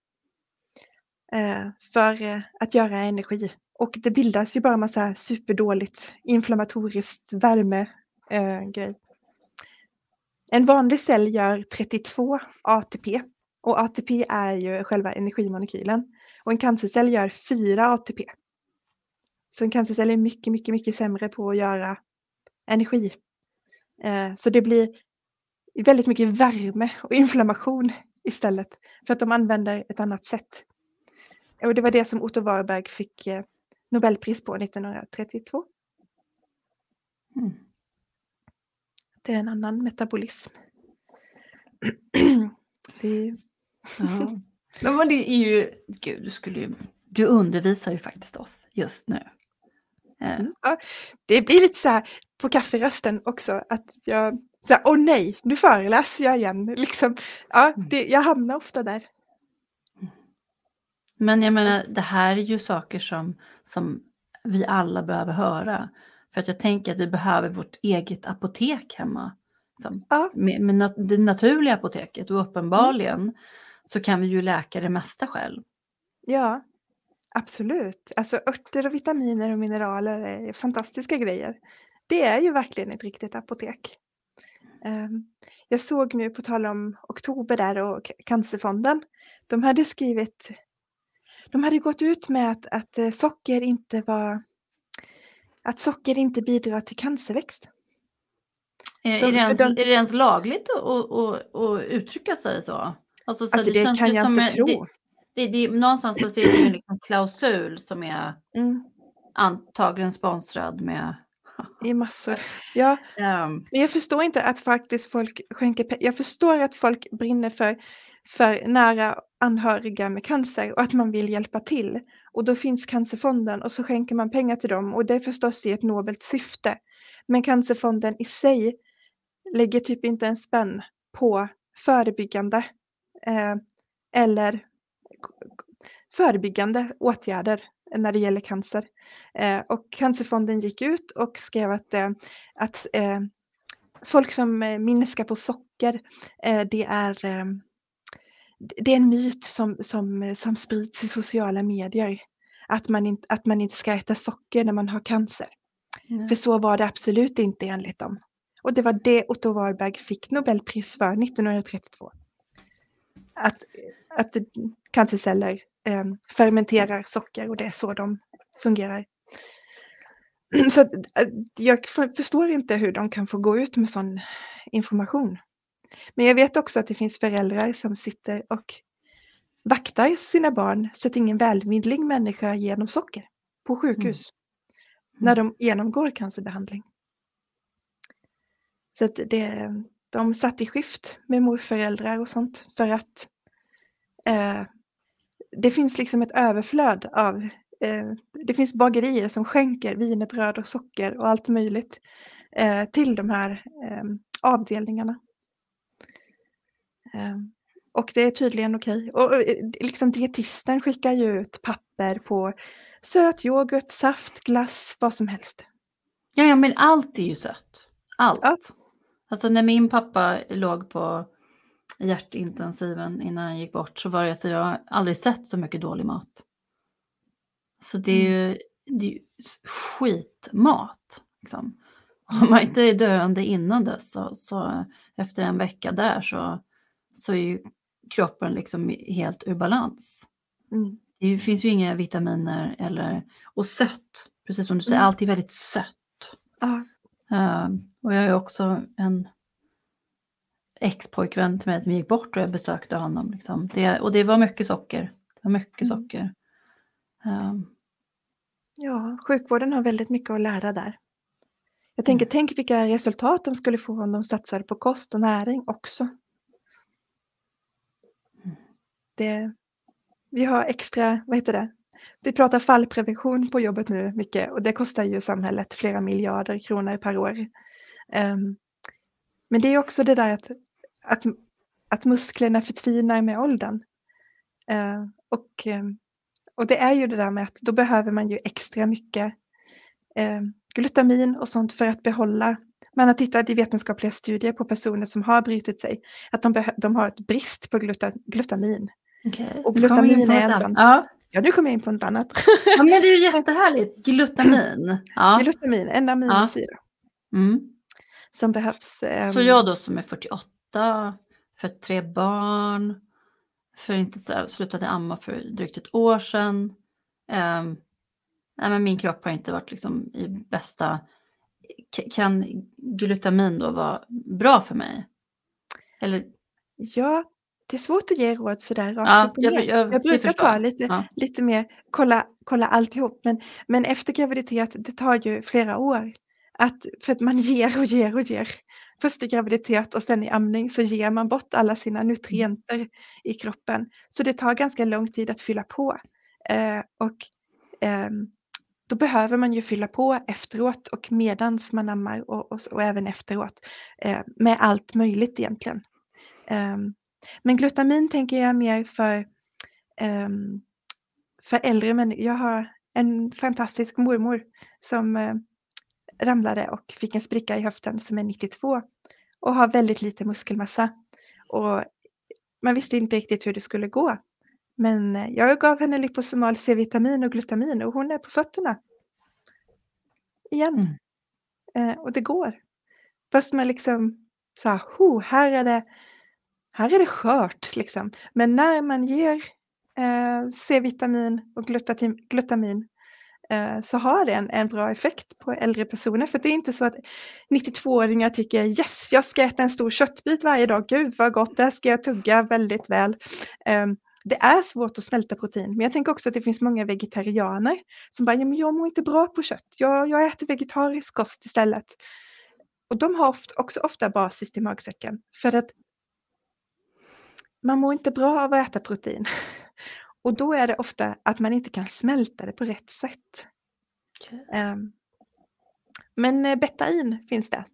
För att göra energi. Och det bildas ju bara massa superdåligt inflammatoriskt värmegrej. En vanlig cell gör 32 ATP. Och ATP är ju själva energimolekylen. Och en cancercell gör 4 ATP. Så en cancercell är mycket, mycket, mycket sämre på att göra energi. Så det blir väldigt mycket värme och inflammation istället. För att de använder ett annat sätt. Och det var det som Otto Warburg fick Nobelpris på 1932. Det är en annan metabolism. Men det är ju, gud, du undervisar ju faktiskt oss just nu. Ja, det blir lite så här, på kafferasten också. Att jag säger, åh nej, nu föreläser jag igen. Liksom, ja, jag hamnar ofta där. Men jag menar, det här är ju saker som vi alla behöver höra. För att jag tänker att vi behöver vårt eget apotek hemma. Liksom. Ja. Med det naturliga apoteket. Och uppenbarligen så kan vi ju läka det mesta själv. Ja, absolut. Alltså örter och vitaminer och mineraler är fantastiska grejer. Det är ju verkligen ett riktigt apotek. Jag såg nu på tal om oktober där och Cancerfonden. De hade gått ut med att socker inte bidrar till cancerväxt. Är det ens lagligt att uttrycka sig så? Alltså det känns kan ju jag som inte tro. Någonstans så är det ju en liksom klausul som är antagligen sponsrad med i massor. Ja, men jag förstår inte att faktiskt folk skänker pengar. Jag förstår att folk brinner för nära anhöriga med cancer och att man vill hjälpa till. Och då finns Cancerfonden och så skänker man pengar till dem och det är förstås i ett nobelt syfte. Men Cancerfonden i sig lägger typ inte en spänn på förebyggande eller förebyggande åtgärder när det gäller cancer. Och Cancerfonden gick ut och skrev att folk som minskar på socker, det är en myt som sprids i sociala medier. Att man inte ska äta socker när man har cancer. För så var det absolut inte enligt dem. Och det var det Otto Warburg fick Nobelpris för 1932. Att cancerceller fermenterar socker och det är så de fungerar. Så jag förstår inte hur de kan få gå ut med sån information. Men jag vet också att det finns föräldrar som sitter och vaktar sina barn så att ingen välvillig människa ger dem socker på sjukhus när de genomgår cancerbehandling. Så att de satt i skift med morföräldrar och sånt för att det finns liksom ett överflöd av det finns bagerier som skänker wienerbröd och socker och allt möjligt till de här avdelningarna. Och det är tydligen okej. Och liksom dietisten skickar ju ut papper på söt yoghurt, saft, glass, vad som helst. Ja, men allt är ju sött. Allt. Ja. Alltså när min pappa låg på hjärtintensiven innan han gick bort så var det så jag har aldrig sett så mycket dålig mat. Så det är ju skitmat. Liksom. Om man inte är döende innan dess så efter en vecka där så är ju kroppen liksom helt ur balans. Det finns ju inga vitaminer och sött. Precis som du säger, allt är väldigt sött. Och jag är också en ex-pojkvän till mig som gick bort och jag besökte honom. Liksom. Det var mycket socker. Socker. Ja, sjukvården har väldigt mycket att lära där. Jag tänker, tänk vilka resultat de skulle få om de satsar på kost och näring också. Vi har extra, vi pratar fallprevention på jobbet nu mycket och det kostar ju samhället flera miljarder kronor per år. Men det är också det där att musklerna förtvinar med åldern. Och det är ju det där med att då behöver man ju extra mycket glutamin och sånt för att behålla. Man har tittat i vetenskapliga studier på personer som har brutit sig. Att de har ett brist på glutamin. Okay. Och glutamin är en sån. Ja, nu kommer jag in på något annat. Ja, men det är ju jättehärligt. Glutamin. Ja. Glutamin, en aminosyra. Som behövs. Så jag då som är 48, för 3 barn, för inte så slutade amma för drygt ett år sedan. Men min kropp har inte varit liksom i bästa. Kan glutamin då vara bra för mig? Eller? Ja, det är svårt att ge råd sådär rakt upp och ner. Jag brukar ta lite mer, kolla alltihop. Men efter graviditet, det tar ju flera år. För att man ger. Först i graviditet och sen i amning så ger man bort alla sina nutrienter i kroppen. Så det tar ganska lång tid att fylla på. då behöver man ju fylla på efteråt och medans man ammar och även efteråt med allt möjligt egentligen. Men glutamin tänker jag mer för äldre människor. Jag har en fantastisk mormor som ramlade och fick en spricka i höften som är 92 och har väldigt lite muskelmassa. Och man visste inte riktigt hur det skulle gå. Men jag gav henne liposomal C-vitamin och glutamin och hon är på fötterna. Igen. Och det går. Fast man liksom så här, här är det skört liksom. Men när man ger C-vitamin och glutamin så har det en bra effekt på äldre personer. För det är inte så att 92-åringar tycker yes, jag ska äta en stor köttbit varje dag. Gud vad gott, det här ska jag tugga väldigt väl. Det är svårt att smälta protein. Men jag tänker också att det finns många vegetarianer som bara, men jag mår inte bra på kött. Jag äter vegetarisk kost istället. Och de har också ofta basis i magsäcken. För att man mår inte bra av att äta protein. Och då är det ofta att man inte kan smälta det på rätt sätt. Okay. Men betain finns det.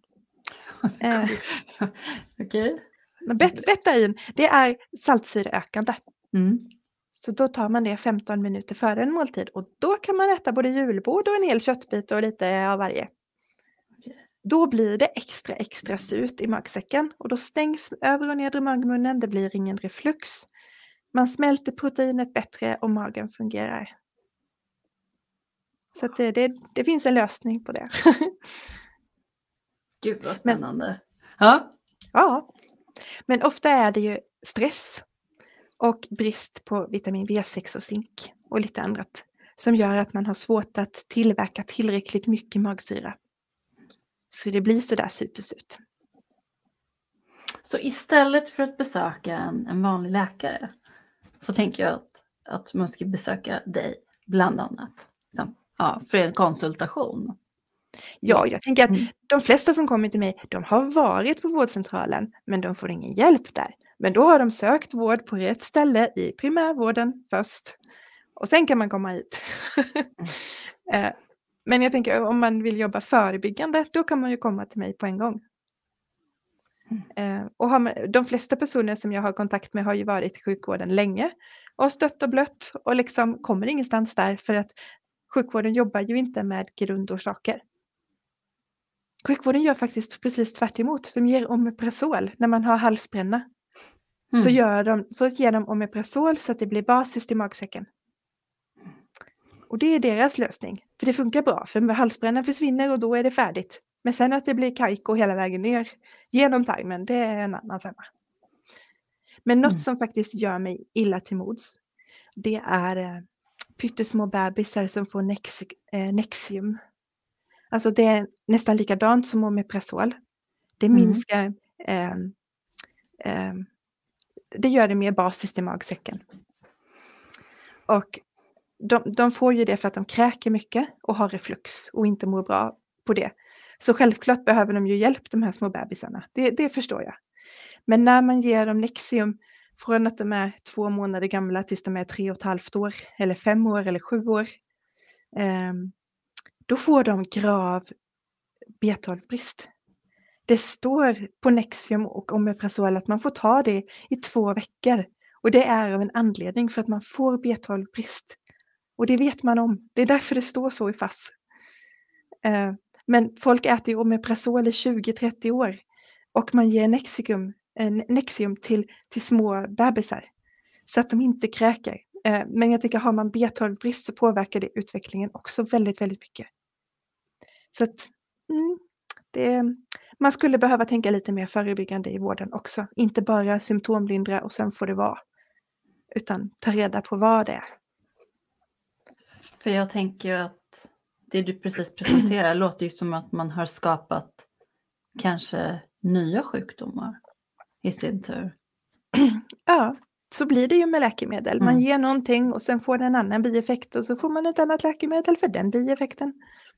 Okej. Betain, det är saltsyreökande. Mm. Så då tar man det 15 minuter före en måltid. Och då kan man äta både julbord och en hel köttbit och lite av varje. Då blir det extra surt i magsäcken. Och då stängs övre och nedre magmunnen. Det blir ingen reflux. Man smälter proteinet bättre och magen fungerar. Så att det finns en lösning på det. Gud vad spännande. Ja. Men ofta är det ju stress och brist på vitamin B6 och zink och lite annat som gör att man har svårt att tillverka tillräckligt mycket magsyra. Så det blir sådär supersurt. Så istället för att besöka en vanlig läkare så tänker jag att man ska besöka dig bland annat. För en konsultation. Ja, jag tänker att de flesta som kommer till mig, de har varit på vårdcentralen men de får ingen hjälp där. Men då har de sökt vård på rätt ställe i primärvården först. Och sen kan man komma hit. Men jag tänker om man vill jobba förebyggande, då kan man ju komma till mig på en gång. Och de flesta personer som jag har kontakt med har ju varit i sjukvården länge och stött och blött och liksom kommer ingenstans där för att sjukvården jobbar ju inte med grundorsaker. Sjukvården gör faktiskt precis tvärt emot. De ger Omeprazol när man har halsbränna. Så ger de Omeprazol så att det blir basis till magsäcken. Och det är deras lösning. För det funkar bra. För halsbrännan försvinner och då är det färdigt. Men sen att det blir kajko hela vägen ner genom tarmen, det är en annan femma. Men något som faktiskt gör mig illa till mods, det är pyttesmå bebisar som får Nexium. Alltså det är nästan likadant som Omeprazol. Det minskar, det gör det mer basis till magsäcken. Och de får ju det för att de kräker mycket och har reflux och inte mår bra på det. Så självklart behöver de ju hjälp, de här små bebisarna. Det förstår jag. Men när man ger dem Nexium från att de är 2 månader gamla tills de är 3,5 år eller 5 år eller 7 år. Då får de grav B12-brist. Det står på Nexium och Omeprazol att man får ta det i 2 veckor. Och det är av en anledning för att man får B12-brist. Och det vet man om. Det är därför det står så i FASS. Men folk äter ju Omeprazol i 20-30 år. Och man ger Nexium till små bebisar. Så att de inte kräker. Men jag tycker har man B12-brist så påverkar det utvecklingen också väldigt, väldigt mycket. Så att man skulle behöva tänka lite mer förebyggande i vården också. Inte bara symptomlindra och sen får det vara. Utan ta reda på vad det är. För jag tänker ju att det du precis presenterar låter ju som att man har skapat kanske nya sjukdomar i sin tur. Ja, så blir det ju med läkemedel. Man ger någonting och sen får det en annan bieffekt och så får man ett annat läkemedel för den bieffekten.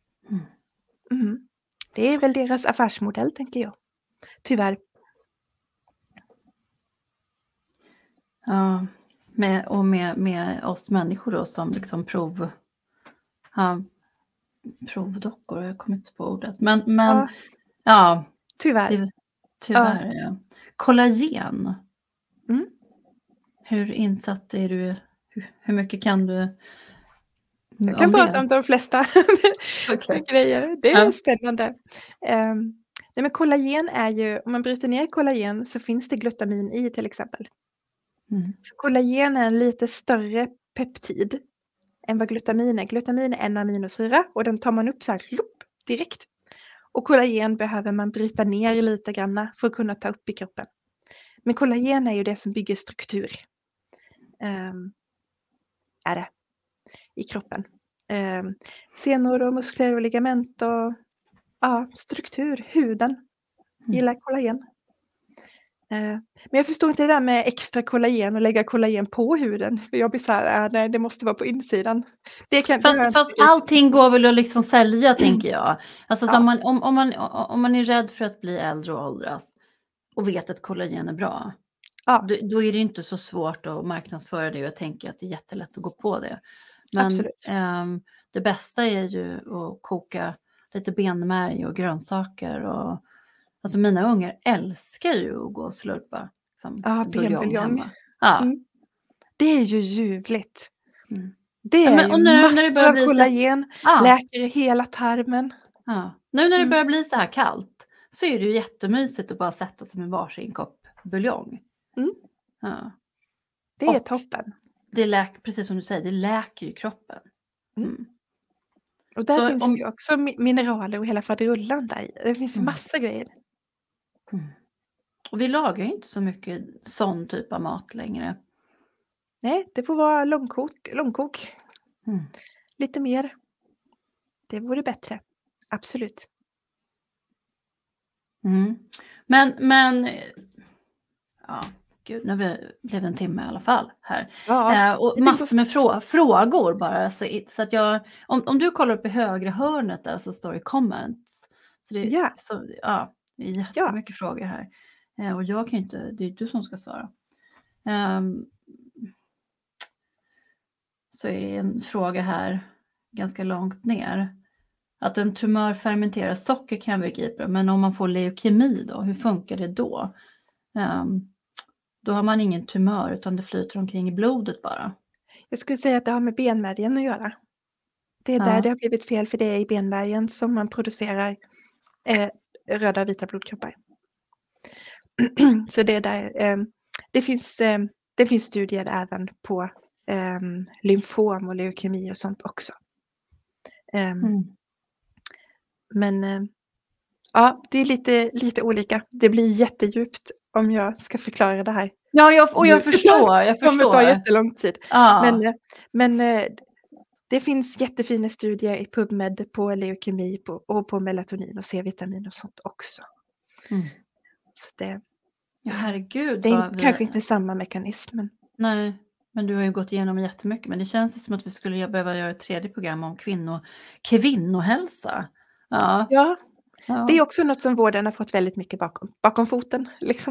Det är väl deras affärsmodell tänker jag. Tyvärr. Ja, med oss människor då som liksom provdockor, jag kommer inte på ordet. Men Ja, ja, tyvärr. det, Ja. tyvärr ja. Kollagen, Mm. hur insatt är du? Hur mycket kan du Jag kan om prata det? om de flesta Okej. grejer. Det är Ja. spännande. Nej, men kollagen är ju, om man bryter ner kollagen så finns det glutamin i till exempel. Mm. Så kollagen är en lite större peptid än vad glutamin är. Glutamin är en aminosyra och den tar man upp så här direkt. Och kollagen behöver man bryta ner lite grann för att kunna ta upp i kroppen. Men kollagen är ju det som bygger struktur. Är det i kroppen. Senor och muskler och ligament och struktur, huden gillar kollagen. Men jag förstår inte det där med extra kollagen och lägga kollagen på huden. För jag blir så här, nej, det måste vara på insidan. Det har jag inte Fast begripit. allting går väl att liksom sälja, tänker jag. Alltså så Ja, om man är rädd för att bli äldre och åldras och vet att kollagen är bra, ja, då är det inte så svårt att marknadsföra det, och jag tänker att det är jättelätt att gå på det. Men absolut. det bästa är ju att koka lite benmärg och grönsaker. Och, alltså mina ungar älskar ju att gå och slurpa liksom, Ja, buljong benbuljong. hemma. Ja. Mm. Det är ju ljuvligt. Mm. Det Ja, är men, ju och nu när det massor börjar av bli så, kollagen, ja, läker hela tarmen. ja. Nu när det Mm. börjar bli så här kallt så är det ju jättemysigt att bara sätta sig med varsin kopp buljong. Mm. Ja. Det är Och toppen. det precis som du säger, det läker ju kroppen. Mm. Mm. Och där Så finns ju också mineraler och hela faderullan där i. Det finns massa grejer. Mm. Och vi lagar ju inte så mycket sån typ av mat längre. Nej, det får vara långkok. Mm. Lite mer. Det vore bättre. Absolut. Mm. Men ja, gud, nu blev en timme i alla fall här. Ja, Och tiden går massor med snabbt. frågor bara. Så att jag, om du kollar upp i högra hörnet där så står det comments. Så det, Ja, det är jättemycket frågor här. Och jag kan ju inte, det är du som ska svara. Så är en fråga här ganska långt ner. Att en tumör fermenterar socker kan jag begripa, men om man får leukemi då, hur funkar det då? Då har man ingen tumör utan det flyter omkring i blodet bara. jag skulle säga att det har med benmärgen att göra. Det är där Ja. det har blivit fel, för det är i benmärgen som man producerar röda och vita blodkroppar. Så det är där. Det finns studier även på lymfom och leukemi och sånt också. Men ja, det är lite olika. Det blir jättedjupt om jag ska förklara det här. Ja, jag förstår. Det kommer ta jättelång tid. Ja. Men det finns jättefina studier i PubMed på leukemi och på melatonin och C-vitamin och sånt också. Så Ja, herregud. det är kanske inte samma mekanism. Men... Nej, men du har ju gått igenom jättemycket. Men det känns som att vi skulle behöva göra ett tredje program om kvinnohälsa. Ja. Det är också något som vården har fått väldigt mycket bakom foten. Liksom.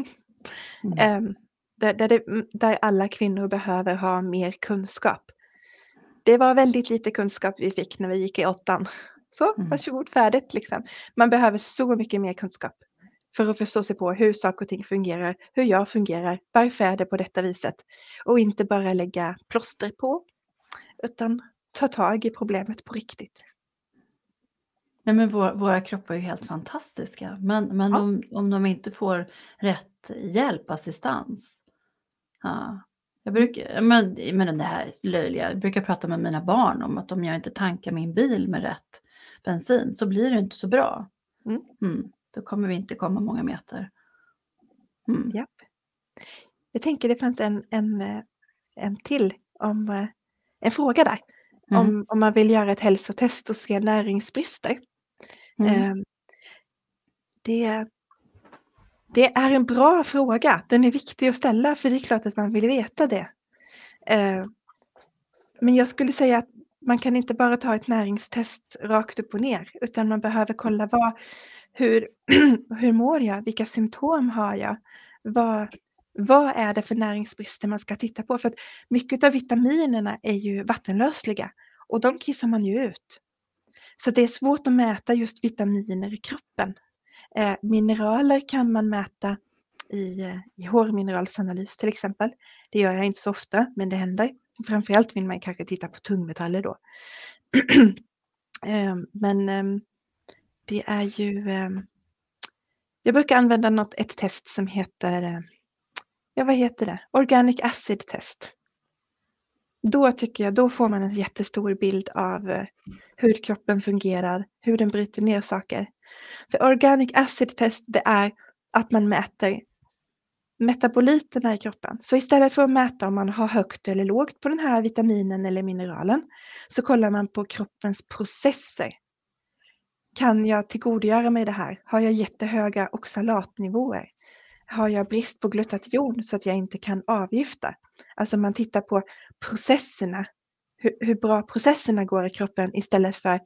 Där alla kvinnor behöver ha mer kunskap. Det var väldigt lite kunskap vi fick när vi gick i 8:an. Så, varsågod, färdigt liksom. Man behöver så mycket mer kunskap för att förstå sig på hur saker och ting fungerar, hur jag fungerar, varför är det på detta viset. Och inte bara lägga plåster på, utan ta tag i problemet på riktigt. Nej, men våra kroppar är ju helt fantastiska. Men Ja. om de inte får rätt hjälp, assistans. Ja. Jag brukar, men det här löjliga, jag brukar prata med mina barn om att om jag inte tankar min bil med rätt bensin så blir det inte så bra. Då kommer vi inte komma många meter. Japp. Jag tänker det fanns en till om en fråga där. Om man vill göra ett hälsotest och se näringsbrister. Det är en bra fråga. Den är viktig att ställa, för det är klart att man vill veta det. Men jag skulle säga att man kan inte bara ta ett näringstest rakt upp och ner, utan man behöver kolla hur mår jag? Vilka symptom har jag? Vad är det för näringsbrister man ska titta på? För att mycket av vitaminerna är ju vattenlösliga och de kissar man ju ut. Så det är svårt att mäta just vitaminer i kroppen. Mineraler kan man mäta i hårmineralsanalys till exempel. Det gör jag inte så ofta, men det händer. Framförallt vill man kanske titta på tungmetaller då. Men det är ju... Jag brukar använda ett test som heter... vad heter det? Organic acid test. Då tycker jag, då får man en jättestor bild av hur kroppen fungerar, hur den bryter ner saker. För organic acid test, det är att man mäter metaboliterna i kroppen. Så istället för att mäta om man har högt eller lågt på den här vitaminen eller mineralen, så kollar man på kroppens processer. Kan jag tillgodogöra mig det här? Har jag jättehöga oxalatnivåer? Har jag brist på glutation så att jag inte kan avgifta? Alltså man tittar på processerna, hur bra processerna går i kroppen istället för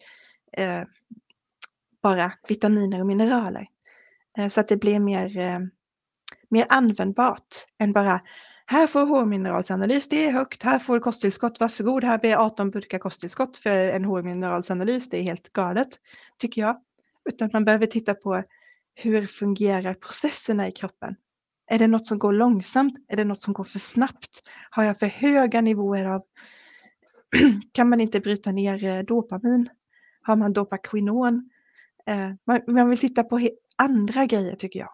bara vitaminer och mineraler. Så att det blir mer användbart än bara här får hårmineralsanalys, det är högt, här får du kosttillskott, varsågod, här blir 18 burkar kosttillskott för en hårmineralsanalys, det är helt galet tycker jag. Utan man behöver titta på hur fungerar processerna i kroppen. Är det något som går långsamt? Är det något som går för snabbt? Har jag för höga nivåer av... kan man inte bryta ner dopamin? Har man dopaquinon? Man vill titta på andra grejer tycker jag.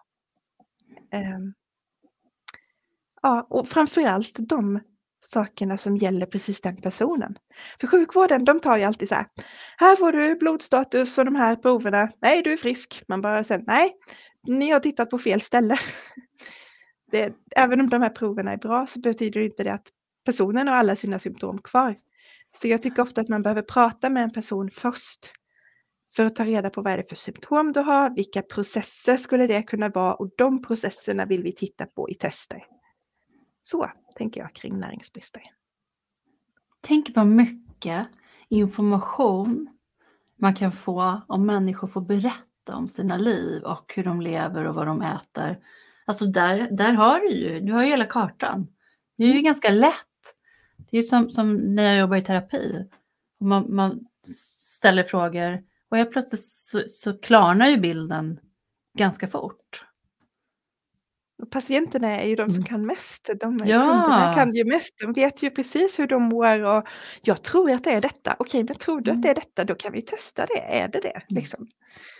Ja, och framförallt de sakerna som gäller precis den personen. För sjukvården, de tar ju alltid så här får du blodstatus och de här proverna. Nej, du är frisk. Man bara säger, nej, ni har tittat på fel ställe. Även om de här proverna är bra så betyder det inte det att personen har alla sina symptom kvar. Så jag tycker ofta att man behöver prata med en person först. För att ta reda på vad är det för symptom du har, vilka processer skulle det kunna vara och de processerna vill vi titta på i tester. Så tänker jag kring näringsbrister. Tänk vad mycket information man kan få om människor får berätta om sina liv och hur de lever och vad de äter. Alltså där har du har ju hela kartan. Det är ju ganska lätt. Det är ju som när jag jobbar i terapi. Man ställer frågor och jag plötsligt så klarnar ju bilden ganska fort. Och patienterna är ju de som kan mest. Ja. Kunderna kan ju mest. De vet ju precis hur de mår och jag tror att det är detta. Okej, men tror du att det är detta? Då kan vi testa det. Är det det? Liksom.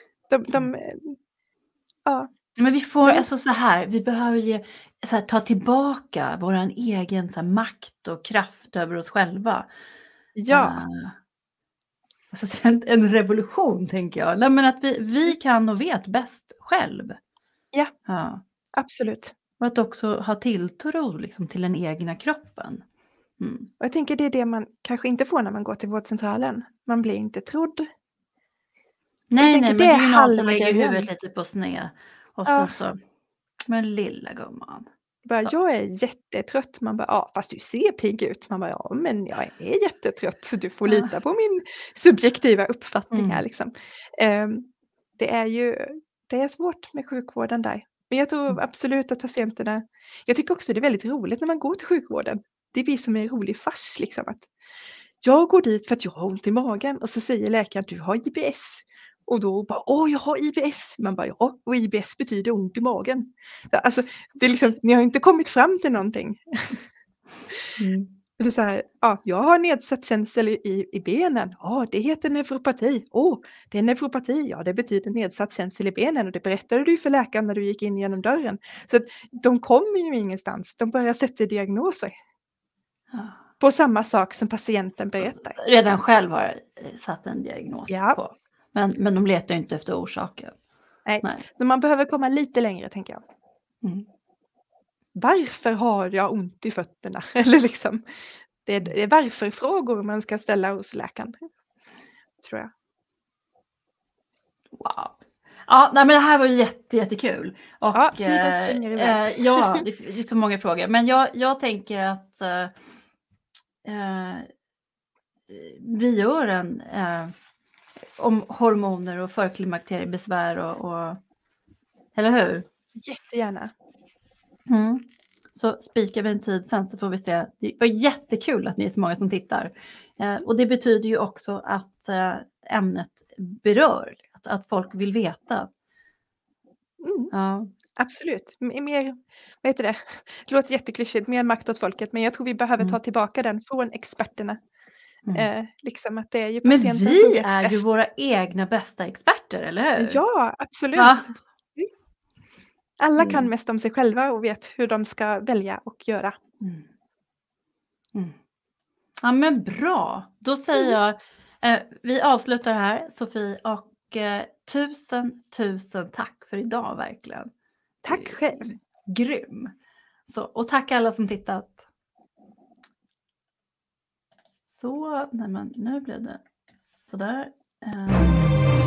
Ja. Men vi får alltså så här, vi behöver ju så här, ta tillbaka våran egen så här, makt och kraft över oss själva. Ja. Alltså en revolution tänker jag. Nej, men att vi kan och vet bäst själv. Ja. Absolut. Och att också ha tilltro liksom, till den egna kroppen. Och jag tänker det är det man kanske inte får när man går till vårdcentralen. Man blir inte trodd. Nej, men det är ju någon som lägger grejen. huvudet lite på sned. Och så, men lilla gumman. Jag är jättetrött. Man bara, fast du ser pigg ut. Man bara, men jag är jättetrött. Så du får lita på min subjektiva uppfattning här liksom. Det är svårt med sjukvården där. Men jag tror absolut att patienterna... Jag tycker också det är väldigt roligt när man går till sjukvården. Det blir som en rolig fars liksom. Att jag går dit för att jag har ont i magen. Och så säger läkaren, du har IBS. Och då bara, jag har IBS. Man bara, ja, och IBS betyder ont i magen. Alltså, det är liksom, ni har inte kommit fram till någonting. Det är så här, jag har nedsatt känsel i benen. Det heter neuropati. Det är neuropati. Ja, det betyder nedsatt känsel i benen. Och det berättade du för läkaren när du gick in genom dörren. Så att de kommer ju ingenstans. De bara sätter diagnoser. På samma sak som patienten berättar. Redan själv har satt en diagnos på. Men de letar inte efter orsaken. Nej. Så man behöver komma lite längre tänker jag. Varför har jag ont i fötterna? Eller liksom, det är varför-frågor man ska ställa hos läkaren. Tror jag. Wow. Ja, men det här var ju jättekul. Och, tiden springer iväg. Ja, det är så många frågor. Men jag tänker att vi gör en om hormoner och förklimakteriebesvär och eller hur? Jättegärna. Så spikar vi en tid sen så får vi se. Det var jättekul att ni är så många som tittar. Och det betyder ju också att ämnet berör. Att folk vill veta. Ja. Absolut. Mer, vad heter det? Det låter jätteklyschigt, mer makt åt folket, men jag tror vi behöver ta tillbaka den från experterna. Liksom att det är ju Men patienten som vi vet är ju bäst. våra egna bästa experter, eller hur? Ja, absolut. Va? Alla kan mest om sig själva och vet hur de ska välja och göra. Ja, men bra. Då säger jag, vi avslutar här, Sofie, och tusen tack för idag, verkligen. Tack själv. Grym. Så, och tack alla som tittat. Så, nej men nu blev det sådär.